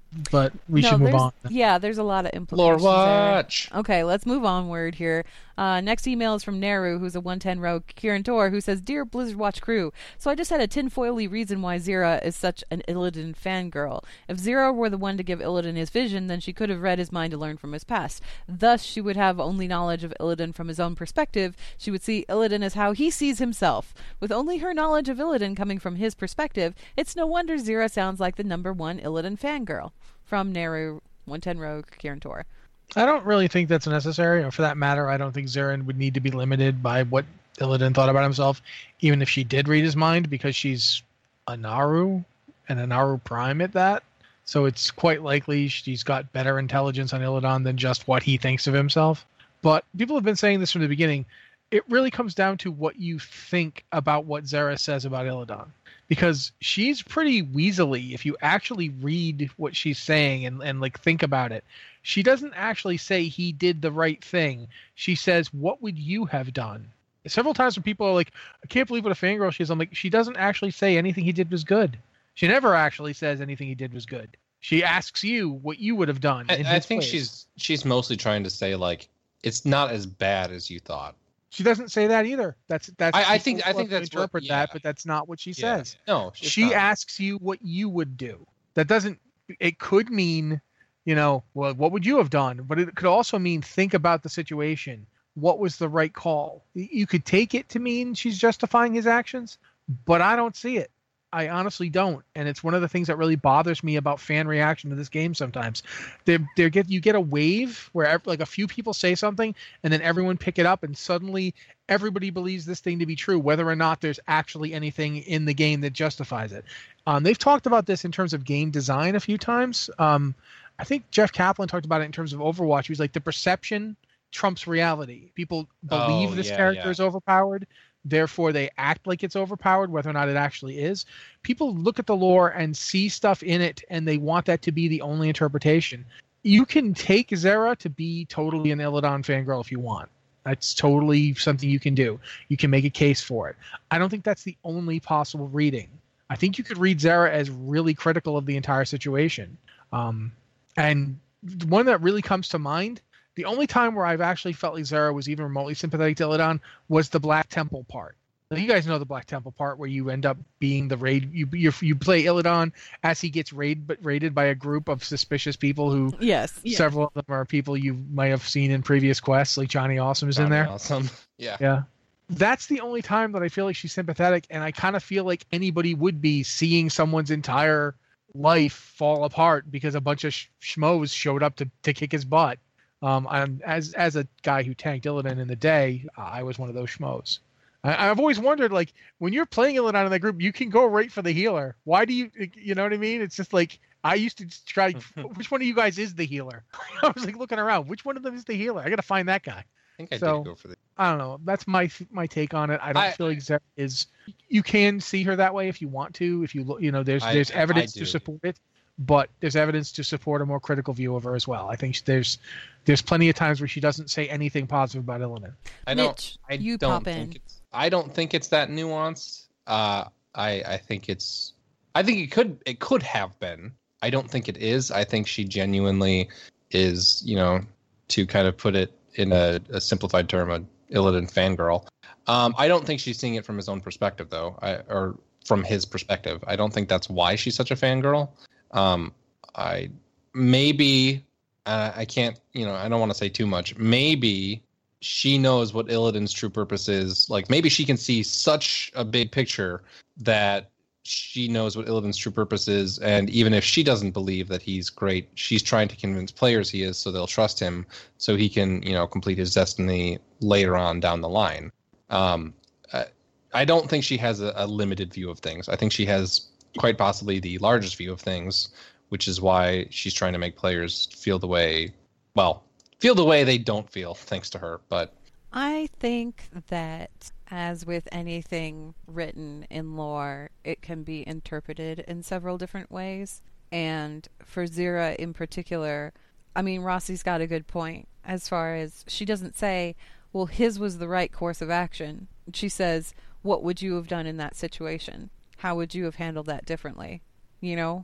but we no, should move there's- on. Yeah, there's a lot of Lore implications Watch. there. Okay, let's move onward here. Uh, next email is from Neru, who's a one ten rogue Kieran Tor, who says, Dear Blizzard Watch crew, so I just had a tinfoily reason why Zira is such an Illidan fangirl. If Zira were the one to give Illidan his vision, then she could have read his mind to learn from his past. Thus, she would have only knowledge of Illidan from his own perspective. She would see Illidan as how he sees himself. With only her knowledge of Illidan coming from his perspective, it's no wonder Zira sounds like the number one Illidan fangirl. From Neru, one ten rogue Kieran Tor. I don't really think that's necessary, or for that matter, I don't think Zarin would need to be limited by what Illidan thought about himself, even if she did read his mind, because she's a Naru, and a Naru Prime at that. So it's quite likely she's got better intelligence on Illidan than just what he thinks of himself. But people have been saying this from the beginning. It really comes down to what you think about what Zera says about Illidan. Because she's pretty weaselly if you actually read what she's saying and, and like think about it. She doesn't actually say he did the right thing. She says, what would you have done? Several times when people are like, I can't believe what a fangirl she is, I'm like, she doesn't actually say anything he did was good. She never actually says anything he did was good. She asks you what you would have done. I, in I his think place. she's she's mostly trying to say, like, it's not as bad as you thought. She doesn't say that either. That's that's. I- I think- people I think love to that's what- interpret yeah. that, but that's not what she Yeah. says. No, it's She not. asks you what you would do. That doesn't. It could mean, you know, well, what would you have done? But it could also mean think about the situation. What was the right call? You could take it to mean she's justifying his actions, but I don't see it. I honestly don't, and it's one of the things that really bothers me about fan reaction to this game. Sometimes, they they get you get a wave where ev- like a few people say something, and then everyone pick it up, and suddenly everybody believes this thing to be true, whether or not there's actually anything in the game that justifies it. Um, they've talked about this in terms of game design a few times. Um, I think Jeff Kaplan talked about it in terms of Overwatch. He was like, the perception trumps reality. People believe Oh, this yeah, character yeah. is overpowered. Therefore, they act like it's overpowered, whether or not it actually is. People look at the lore and see stuff in it, and they want that to be the only interpretation. You can take Zera to be totally an Illidan fangirl if you want. That's totally something you can do. You can make a case for it. I don't think that's the only possible reading. I think you could read Zera as really critical of the entire situation. Um, and the one that really comes to mind, the only time where I've actually felt like Zera was even remotely sympathetic to Illidan was the Black Temple part. Now, you guys know the Black Temple part where you end up being the raid. You you, you play Illidan as he gets raid, but raided by a group of suspicious people who Yes. Yeah. several of them are people you might have seen in previous quests, like Johnny Awesome is in there. Awesome. Yeah. Yeah. That's the only time that I feel like she's sympathetic, and I kind of feel like anybody would be seeing someone's entire life fall apart because a bunch of sh- schmoes showed up to, to kick his butt. Um, I'm, as as a guy who tanked Illidan in the day, uh, I was one of those schmoes. I, I've always wondered, like, when you're playing Illidan in that group, you can go right for the healer. Why do you, you know what I mean? It's just like, I used to just try, which one of you guys is the healer? I was like looking around, which one of them is the healer? I got to find that guy. I think I So- did go for the. I don't know. That's my my take on it. I don't I- feel like Zera is. You can see her that way if you want to. If you look, you know, there's I- there's I evidence do. to support it, but there's evidence to support a more critical view of her as well. I think there's there's plenty of times where she doesn't say anything positive about Illidan. I don't. Mitch, I you don't pop think in. it's. I don't think it's that nuanced. Uh, I I think it's. I think it could it could have been. I don't think it is. I think she genuinely is. You know, to kind of put it in a, a simplified term, a Illidan fangirl. Um, I don't think she's seeing it from his own perspective, though, I, or from his perspective. I don't think that's why she's such a fangirl. Um, I maybe uh, I can't. You know, I don't want to say too much. Maybe she knows what Illidan's true purpose is. Like, maybe she can see such a big picture that she knows what Illidan's true purpose is, and even if she doesn't believe that he's great, she's trying to convince players he is, so they'll trust him, so he can, you know, complete his destiny later on down the line. Um, I, I don't think she has a, a limited view of things. I think she has quite possibly the largest view of things, which is why she's trying to make players feel the way, well, feel the way they don't feel, thanks to her. But I think that, as with anything written in lore, it can be interpreted in several different ways. And for Zira in particular, I mean, Rossi's got a good point as far as she doesn't say, well, his was the right course of action. She says, what would you have done in that situation? How would you have handled that differently? You know,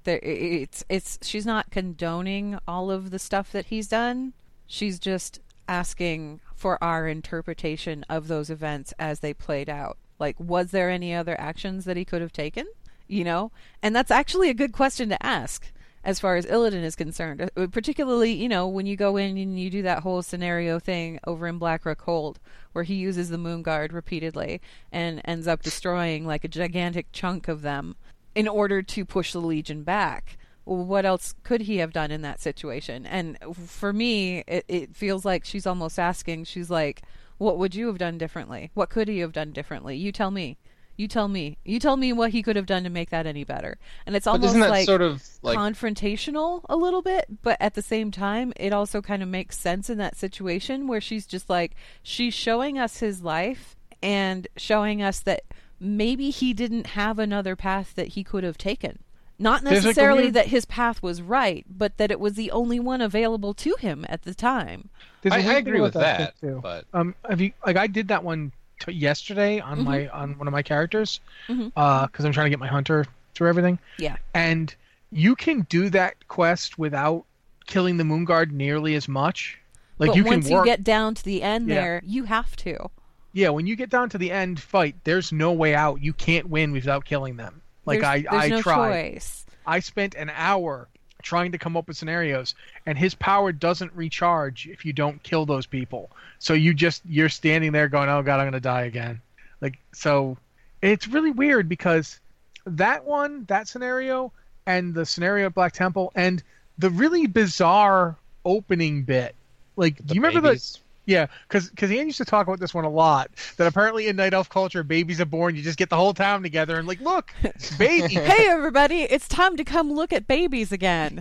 There, it's it's she's not condoning all of the stuff that he's done. She's just asking for our interpretation of those events as they played out. Like, was there any other actions that he could have taken? You know? And that's actually a good question to ask as far as Illidan is concerned. Particularly, you know, when you go in and you do that whole scenario thing over in Blackrock Hold, where he uses the Moon Guard repeatedly and ends up destroying like a gigantic chunk of them in order to push the Legion back. What else could he have done in that situation? And for me, it, it feels like she's almost asking, she's like, what would you have done differently? What could he have done differently? You tell me. You tell me. You tell me what he could have done to make that any better. And it's almost like, sort of like confrontational a little bit, but at the same time, it also kind of makes sense in that situation where she's just like, she's showing us his life and showing us that maybe he didn't have another path that he could have taken. Not necessarily weird... that his path was right, but that it was the only one available to him at the time. I, I agree with that, that too. But um, have you like I did that one t- yesterday on mm-hmm. my on one of my characters because mm-hmm. uh, I'm trying to get my hunter through everything. Yeah, and you can do that quest without killing the Moonguard nearly as much. Like but you once can work... you get down to the end, yeah. there you have to. Yeah, when you get down to the end fight, there's no way out. You can't win without killing them. Like there's, I, there's I no tried. Choice. I spent an hour trying to come up with scenarios, and his power doesn't recharge if you don't kill those people. So you just you're standing there going, "Oh God, I'm gonna die again." Like so, it's really weird because that one, that scenario, and the scenario at Black Temple, and the really bizarre opening bit. Like, the do you remember babies. the? Yeah, because because Ian used to talk about this one a lot. That apparently in Night Elf culture, babies are born. You just get the whole town together and like, look, baby. Hey everybody, it's time to come look at babies again.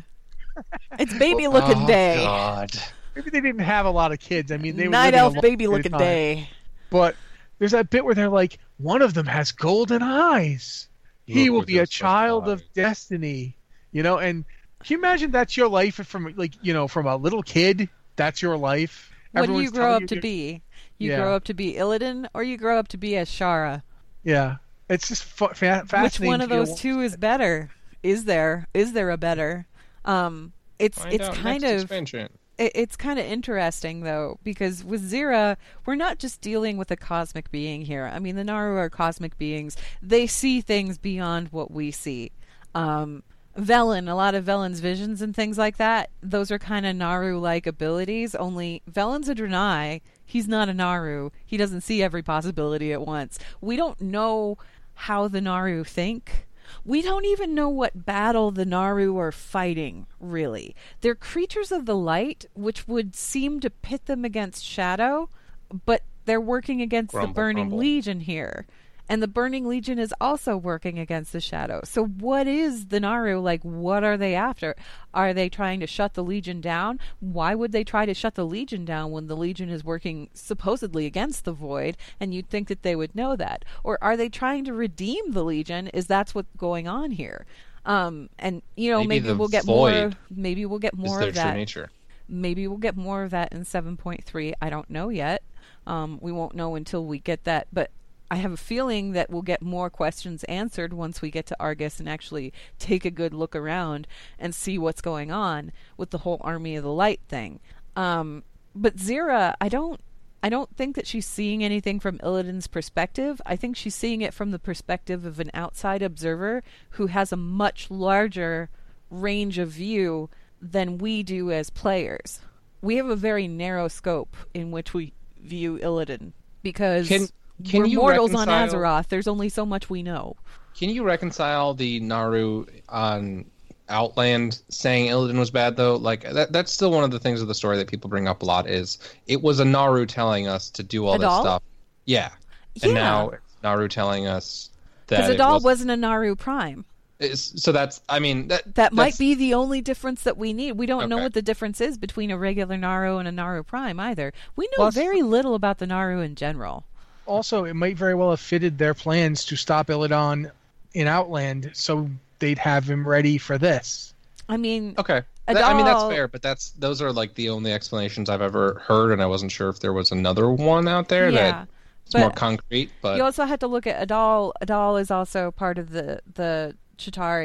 It's baby looking oh, day. God. Maybe they didn't have a lot of kids. I mean, they were Night living a Elf long baby period of looking time. day. But there's that bit where they're like, one of them has golden eyes. He Look will with be a his child eyes. of destiny. You know, and can you imagine that's your life from like you know from a little kid? That's your life. What do Everyone's you grow telling up to you're- be? You Yeah. grow up to be Illidan, or you grow up to be Ashara? Yeah, it's just fa- fa- fascinating. Which one of to those watch. two is better? Is there? Is there a better? Um, it's Find it's out kind next of expansion. it, it's kind of interesting though, because with Zira, we're not just dealing with a cosmic being here. I mean, the Naru are cosmic beings. They see things beyond what we see. Um, Velen, a lot of Velen's visions and things like that, those are kind of Naru-like abilities, only Velen's a Draenei. He's not a Naru. He doesn't see every possibility at once. We don't know how the Naru think. We don't even know what battle the Naru are fighting, really. They're creatures of the light, which would seem to pit them against Shadow, but they're working against Grumble, the Burning grumble. Legion here. And the Burning Legion is also working against the Shadow. So what is the Naru? Like, what are they after? Are they trying to shut the Legion down? Why would they try to shut the Legion down when the Legion is working supposedly against the Void? And you'd think that they would know that. Or are they trying to redeem the Legion? Is that's what's going on here? Um, and, you know, Maybe maybe, the we'll get more. Void Maybe we'll get Is more their of true that. nature. Maybe we'll get more of that in seven point three. I don't know yet. Um, we won't know until we get that. But I have a feeling that we'll get more questions answered once we get to Argus and actually take a good look around and see what's going on with the whole Army of the Light thing. Um, but Zira, I don't I don't think that she's seeing anything from Illidan's perspective. I think she's seeing it from the perspective of an outside observer who has a much larger range of view than we do as players. We have a very narrow scope in which we view Illidan because Can- Can we're you mortals on reconcile- Azeroth. There's only so much we know. Can you reconcile the Naru on Outland saying Illidan was bad though? Like that that's still one of the things of the story that people bring up a lot is it was a Naru telling us to do all Adal? this stuff. Yeah. And Yeah. now it's Naru telling us that Because it Adal was, wasn't a Naru Prime. it's- so that's I mean that That might that's- be the only difference that we need. We don't know Okay. what the difference is between a regular Naru and a Naru Prime either. We know Plus- very little about the Naru in general. Also, it might very well have fitted their plans to stop Illidan in Outland, so they'd have him ready for this. I mean, Okay. That- I mean that's Adal- fair, but that's those are like the only explanations I've ever heard, and I wasn't sure if there was another one out there yeah. that's But more concrete. But you also had to look at Adal. Adal is also part of the the Chitauri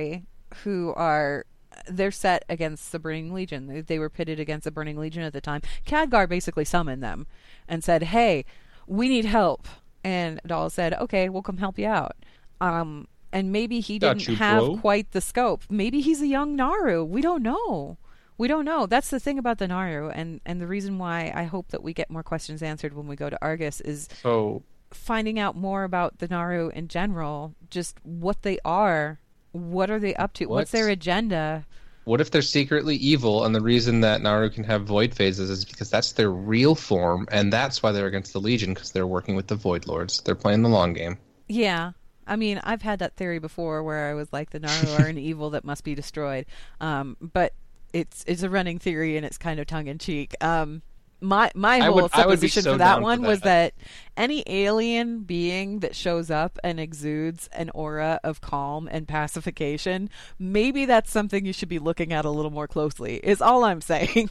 who are they're set against the Burning Legion. They, they were pitted against the Burning Legion at the time. Khadgar basically summoned them and said, "Hey, we need help." And Adal said, "Okay, we'll come help you out." Um, and maybe he didn't you, have bro. quite the scope. Maybe he's a young Naru. We don't know. We don't know. That's the thing about the Naru, and, and the reason why I hope that we get more questions answered when we go to Argus is So finding out more about the Naru in general, just what they are, what are they up to, what's, What's- their agenda. what if they're secretly evil, and the reason that Naru can have void phases is because that's their real form, and that's why they're against the Legion, because they're working with the Void Lords. They're playing the long game. Yeah. I mean, I've had that theory before where I was like, the Naru are an evil that must be destroyed. Um, but it's it's a running theory, and it's kind of tongue-in-cheek. Um, my my I whole would- I would be supposition so for that down for one was that. that any alien being that shows up and exudes an aura of calm and pacification, maybe that's something you should be looking at a little more closely, is all I'm saying.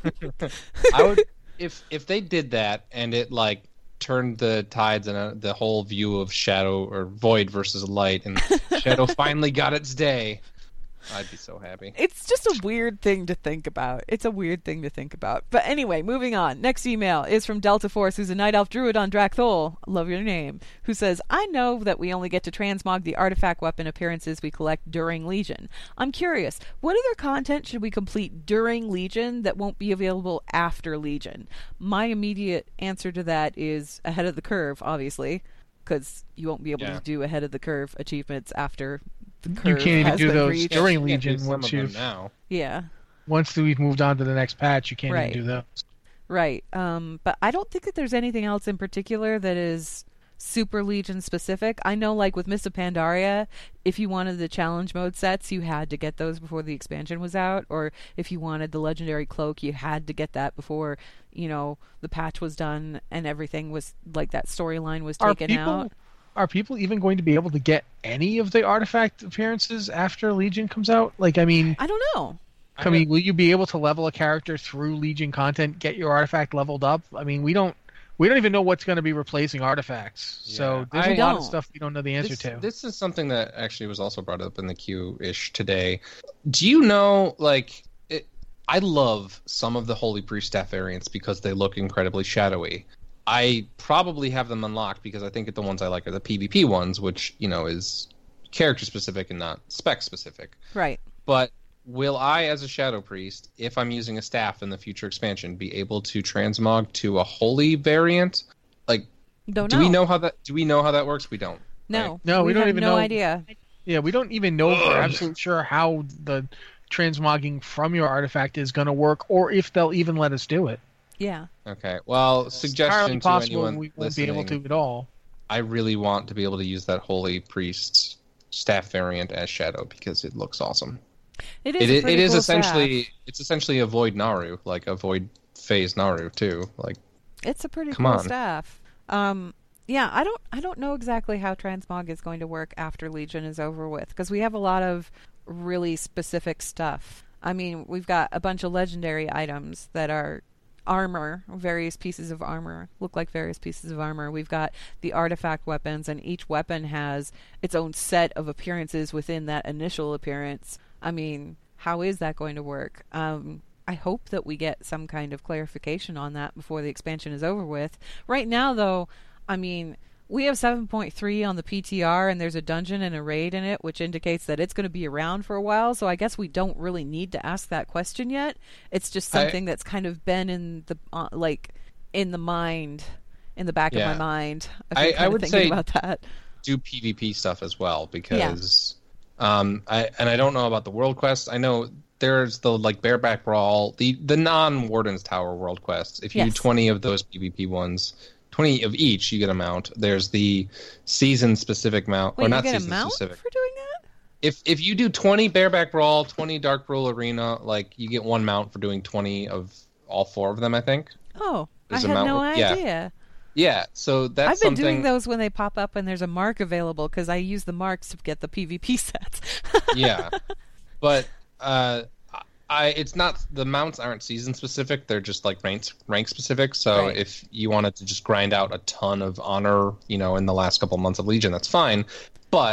I would if if they did that and it like turned the tides and uh, the whole view of shadow or void versus light, and shadow finally got its day. I'd be so happy. It's just a weird thing to think about. It's a weird thing to think about. But anyway, moving on. Next email is from Delta Force, who's a Night Elf Druid on Drakthol. Love your name. Who says, I know that we only get to transmog the artifact weapon appearances we collect during Legion. I'm curious, what other content should we complete during Legion that won't be available after Legion? My immediate answer to that is ahead of the curve, obviously, because you won't be able Yeah. to do ahead of the curve achievements after the You curve can't even has do been those reached. during You can't do Legion some once of them you've now. Yeah. once we've moved on to the next patch. You can't Right. even do those. Right. Um, but I don't think that there's anything else in particular that is super Legion specific. I know, like with Mists of Pandaria, if you wanted the challenge mode sets, you had to get those before the expansion was out. Or if you wanted the legendary cloak, you had to get that before, you know, the patch was done and everything was, like, that storyline was Are taken people out. are people even going to be able to get any of the artifact appearances after Legion comes out? Like, I mean, I don't know. I mean, will you be able to level a character through Legion content, get your artifact leveled up? I mean, we don't we don't even know what's going to be replacing artifacts. So Yeah, there's I a lot of don't. stuff we don't know the answer This, to. this is something that actually was also brought up in the Q-ish today. Do you know, like, it, I love some of the Holy Priest staff variants because they look incredibly shadowy. I probably have them unlocked because I think the ones I like are the PvP ones, which, you know, is character specific and not spec specific. Right. But will I, as a Shadow Priest, if I'm using a staff in the future expansion, be able to transmog to a holy variant? Like, Don't do know. we know how that? Do we know how that works? We don't. No. right? No, we don't have even no know. idea. Yeah, we don't even know for absolute sure how the transmogging from your artifact is going to work, or if they'll even let us do it. Yeah. Okay. Well, It's suggestion entirely to possible anyone we won't listening. be able to at all. I really want to be able to use that Holy Priest staff variant as Shadow because it looks awesome. It is. It a is, pretty it is cool essentially staff. it's essentially a Void Naru, like a Void Phase Naru too. Like, It's a pretty Come cool on. staff. Um, yeah, I don't, I don't know exactly how transmog is going to work after Legion is over with because we have a lot of really specific stuff. I mean, we've got a bunch of legendary items that are armor, various pieces of armor, look like various pieces of armor. We've got the artifact weapons, and each weapon has its own set of appearances within that initial appearance. I mean, how is that going to work? Um, I hope that we get some kind of clarification on that before the expansion is over with. Right now, though, I mean, we have seven point three on the P T R, and there's a dungeon and a raid in it, which indicates that it's going to be around for a while, so I guess we don't really need to ask that question yet. It's just I- something that's kind of been in the, uh, like, in the mind, in the back Yeah. of my mind. I've I- been I kind of would thinking say- about that. do PvP stuff as well because um I and I don't know about the world quests. I know there's the like bareback brawl, the the non Warden's Tower world quests. If you Yes. do twenty of those PvP ones, twenty of each, you get a mount. There's the season specific mount Wait, or you not get a season mount specific. for doing that? If if you do twenty bareback brawl, twenty dark rule arena, like you get one mount for doing twenty of all four of them, I think. Oh, There's I a had mount no with- yeah. idea. Yeah, so that's I've been something doing those when they pop up and there's a mark available because I use the marks to get the PvP sets. Yeah, but uh, I it's not the mounts aren't season specific. They're just like rank rank specific. So Right. if you wanted to just grind out a ton of honor, you know, in the last couple months of Legion, that's fine. But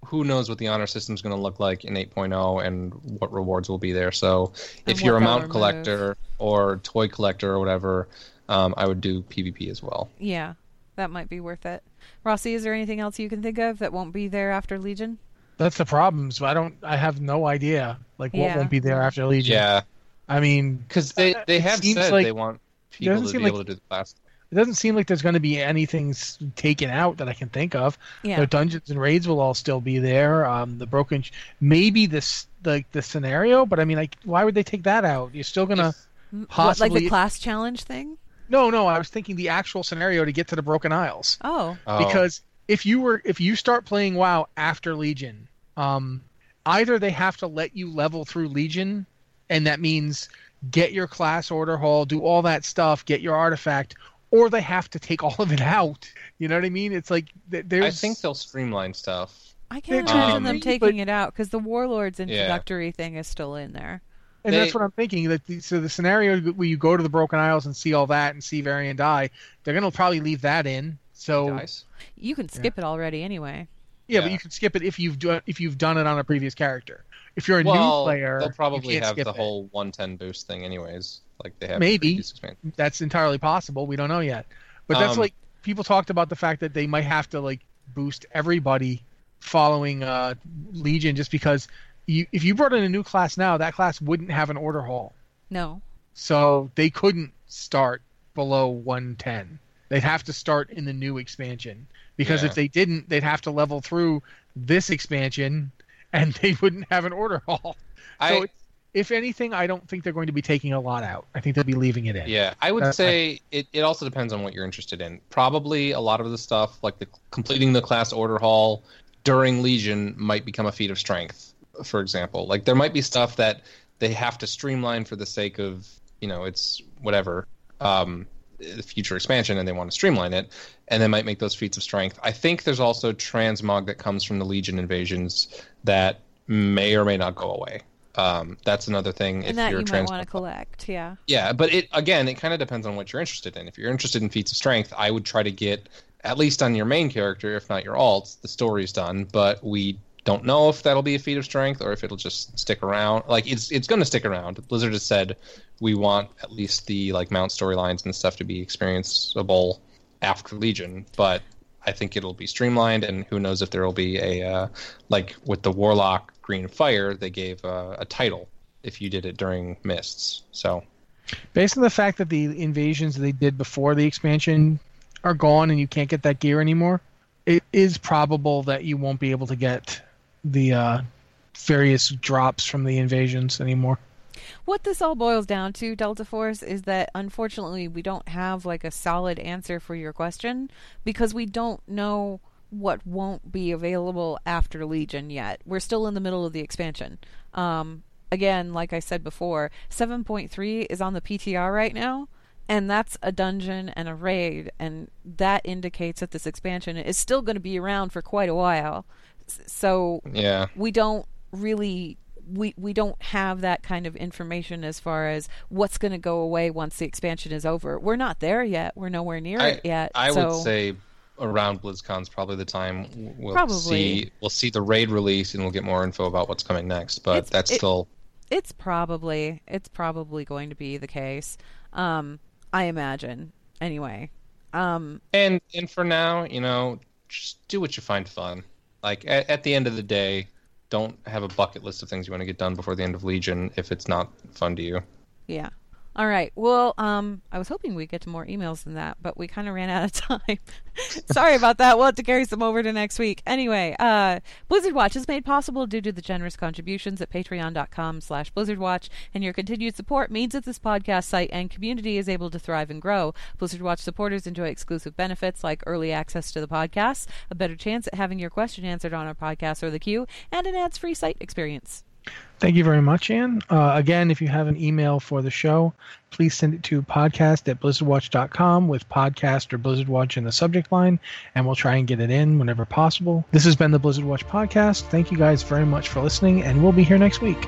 who knows what the honor system is going to look like in eight point oh and what rewards will be there. So And if you're a what mount they'll collector or toy collector or whatever, um, I would do PvP as well. Yeah, that might be worth it. Rossi, is there anything else you can think of that won't be there after Legion? That's the problem. So I don't. I have no idea. Like what Yeah. won't be there after Legion. Yeah, I mean, because they, they it have seems said like- they want it people doesn't to seem be like- able to do the class. it doesn't seem like there's going to be anything s- taken out that I can think of. Yeah. The dungeons and raids will all still be there. Um, the broken, sh- maybe this like the scenario, but I mean, like, why would they take that out? You're still gonna M- What, like possibly. the class challenge thing? No, no, I was thinking the actual scenario to get to the Broken Isles. Oh. Oh. Because if you were if you start playing WoW after Legion, um, either they have to let you level through Legion, and that means get your class order hall, do all that stuff, get your artifact, or they have to take all of it out. You know what I mean? It's like th- there's. I think they'll streamline stuff. I can't They're imagine Um, them but- taking it out because the Warlords Yeah. introductory thing is still in there. And They- that's what I'm thinking. That the, so the scenario where you go to the Broken Isles and see all that and see Varian die, they're gonna probably leave that in. So Guys. You can skip it already anyway. yeah, Yeah. but you can skip it if you've done if you've done it on a previous character. If you're a Well, new player, they'll you probably can't have skip the it. whole one ten boost thing anyways, like they have. Maybe. in previous expansions. That's entirely possible. We don't know yet. But that's Um, like people talked about the fact that they might have to like boost everybody following uh, Legion just because you if you brought in a new class now, that class wouldn't have an order hall. No. So they couldn't start below one ten. They'd have to start in the new expansion. Because Yeah. if they didn't, they'd have to level through this expansion and they wouldn't have an order hall. So I- it's, if anything, I don't think they're going to be taking a lot out. I think they'll be leaving it in. Yeah, I would That's say it, it also depends on what you're interested in. Probably a lot of the stuff, like the completing the class order hall during Legion, might become a feat of strength, for example. Like there might be stuff that they have to streamline for the sake of, you know, it's whatever, um, the future expansion, and they want to streamline it, and they might make those feats of strength. I think there's also transmog that comes from the Legion invasions that may or may not go away. Um, that's another thing. And if that you're you a might transmog want to collect, yeah. Yeah, but it again, it kind of depends on what you're interested in. If you're interested in feats of strength, I would try to get at least on your main character, if not your alts, the story's done. But we don't know if that'll be a feat of strength or if it'll just stick around. Like it's it's going to stick around. Blizzard has said we want at least the like mount storylines and stuff to be experienceable after Legion, but I think it'll be streamlined, and who knows if there will be a uh, like with the Warlock Green Fire, they gave uh, a title if you did it during Mists. So Based on the fact that the invasions they did before the expansion are gone and you can't get that gear anymore, it is probable that you won't be able to get the uh, various drops from the invasions anymore. What this all boils down to, Delta Force, is that unfortunately we don't have like a solid answer for your question because we don't know what won't be available after Legion yet. We're still in the middle of the expansion. Um, again, like I said before, seven point three is on the P T R right now, and that's a dungeon and a raid, and that indicates that this expansion is still going to be around for quite a while. S- So yeah, we don't really we we don't have that kind of information as far as what's going to go away once the expansion is over. We're not there yet. We're nowhere near I, it yet. I so would say around BlizzCon's probably the time we'll Probably. see we'll see the raid release and we'll get more info about what's coming next. But It's- that's it- still it's probably it's probably going to be the case. Um, I imagine anyway. Um, and and for now, you know, just do what you find fun. Like at, at the end of the day, don't have a bucket list of things you want to get done before the end of Legion if it's not fun to you. yeah. All right. Well, um, I was hoping we'd get to more emails than that, but we kind of ran out of time. Sorry about that. We'll have to carry some over to next week. Anyway, uh, Blizzard Watch is made possible due to the generous contributions at patreon.com slash blizzardwatch, and your continued support means that this podcast site and community is able to thrive and grow. Blizzard Watch supporters enjoy exclusive benefits like early access to the podcast, a better chance at having your question answered on our podcast or the queue, and an ads-free site experience. Thank you very much, Ann. Uh, again, if you have an email for the show, please send it to podcast at blizzardwatch dot com with podcast or Blizzard Watch in the subject line, and we'll try and get it in whenever possible. This has been the Blizzard Watch podcast. Thank you guys very much for listening, and we'll be here next week.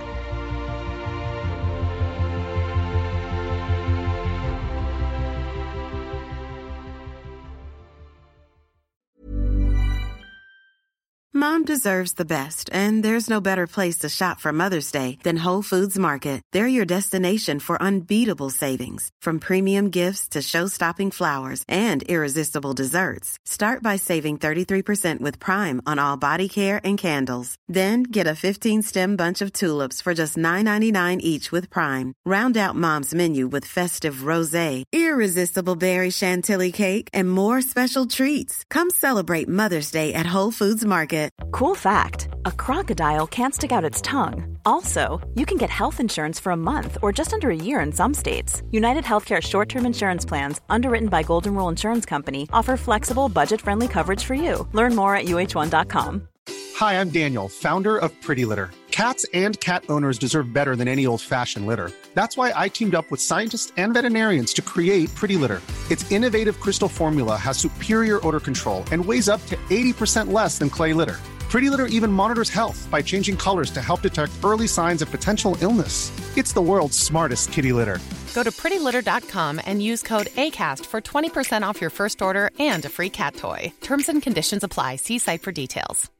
Mom deserves deserves the best, and there's no better place to shop for Mother's Day than Whole Foods Market. They're your destination for unbeatable savings, from premium gifts to show-stopping flowers and irresistible desserts. Start by saving thirty-three percent with Prime on all body care and candles. Then get a fifteen-stem bunch of tulips for just nine ninety-nine each with Prime. Round out Mom's menu with festive rosé, irresistible berry chantilly cake, and more special treats. Come celebrate Mother's Day at Whole Foods Market. Cool fact, a crocodile can't stick out its tongue. Also, you can get health insurance for a month or just under a year in some states. United Healthcare short-term insurance plans, underwritten by Golden Rule Insurance Company, offer flexible, budget-friendly coverage for you. Learn more at U H one dot com. Hi, I'm Daniel, founder of Pretty Litter. Cats and cat owners deserve better than any old-fashioned litter. That's why I teamed up with scientists and veterinarians to create Pretty Litter. Its innovative crystal formula has superior odor control and weighs up to eighty percent less than clay litter. Pretty Litter even monitors health by changing colors to help detect early signs of potential illness. It's the world's smartest kitty litter. Go to pretty litter dot com and use code ACAST for twenty percent off your first order and a free cat toy. Terms and conditions apply. See site for details.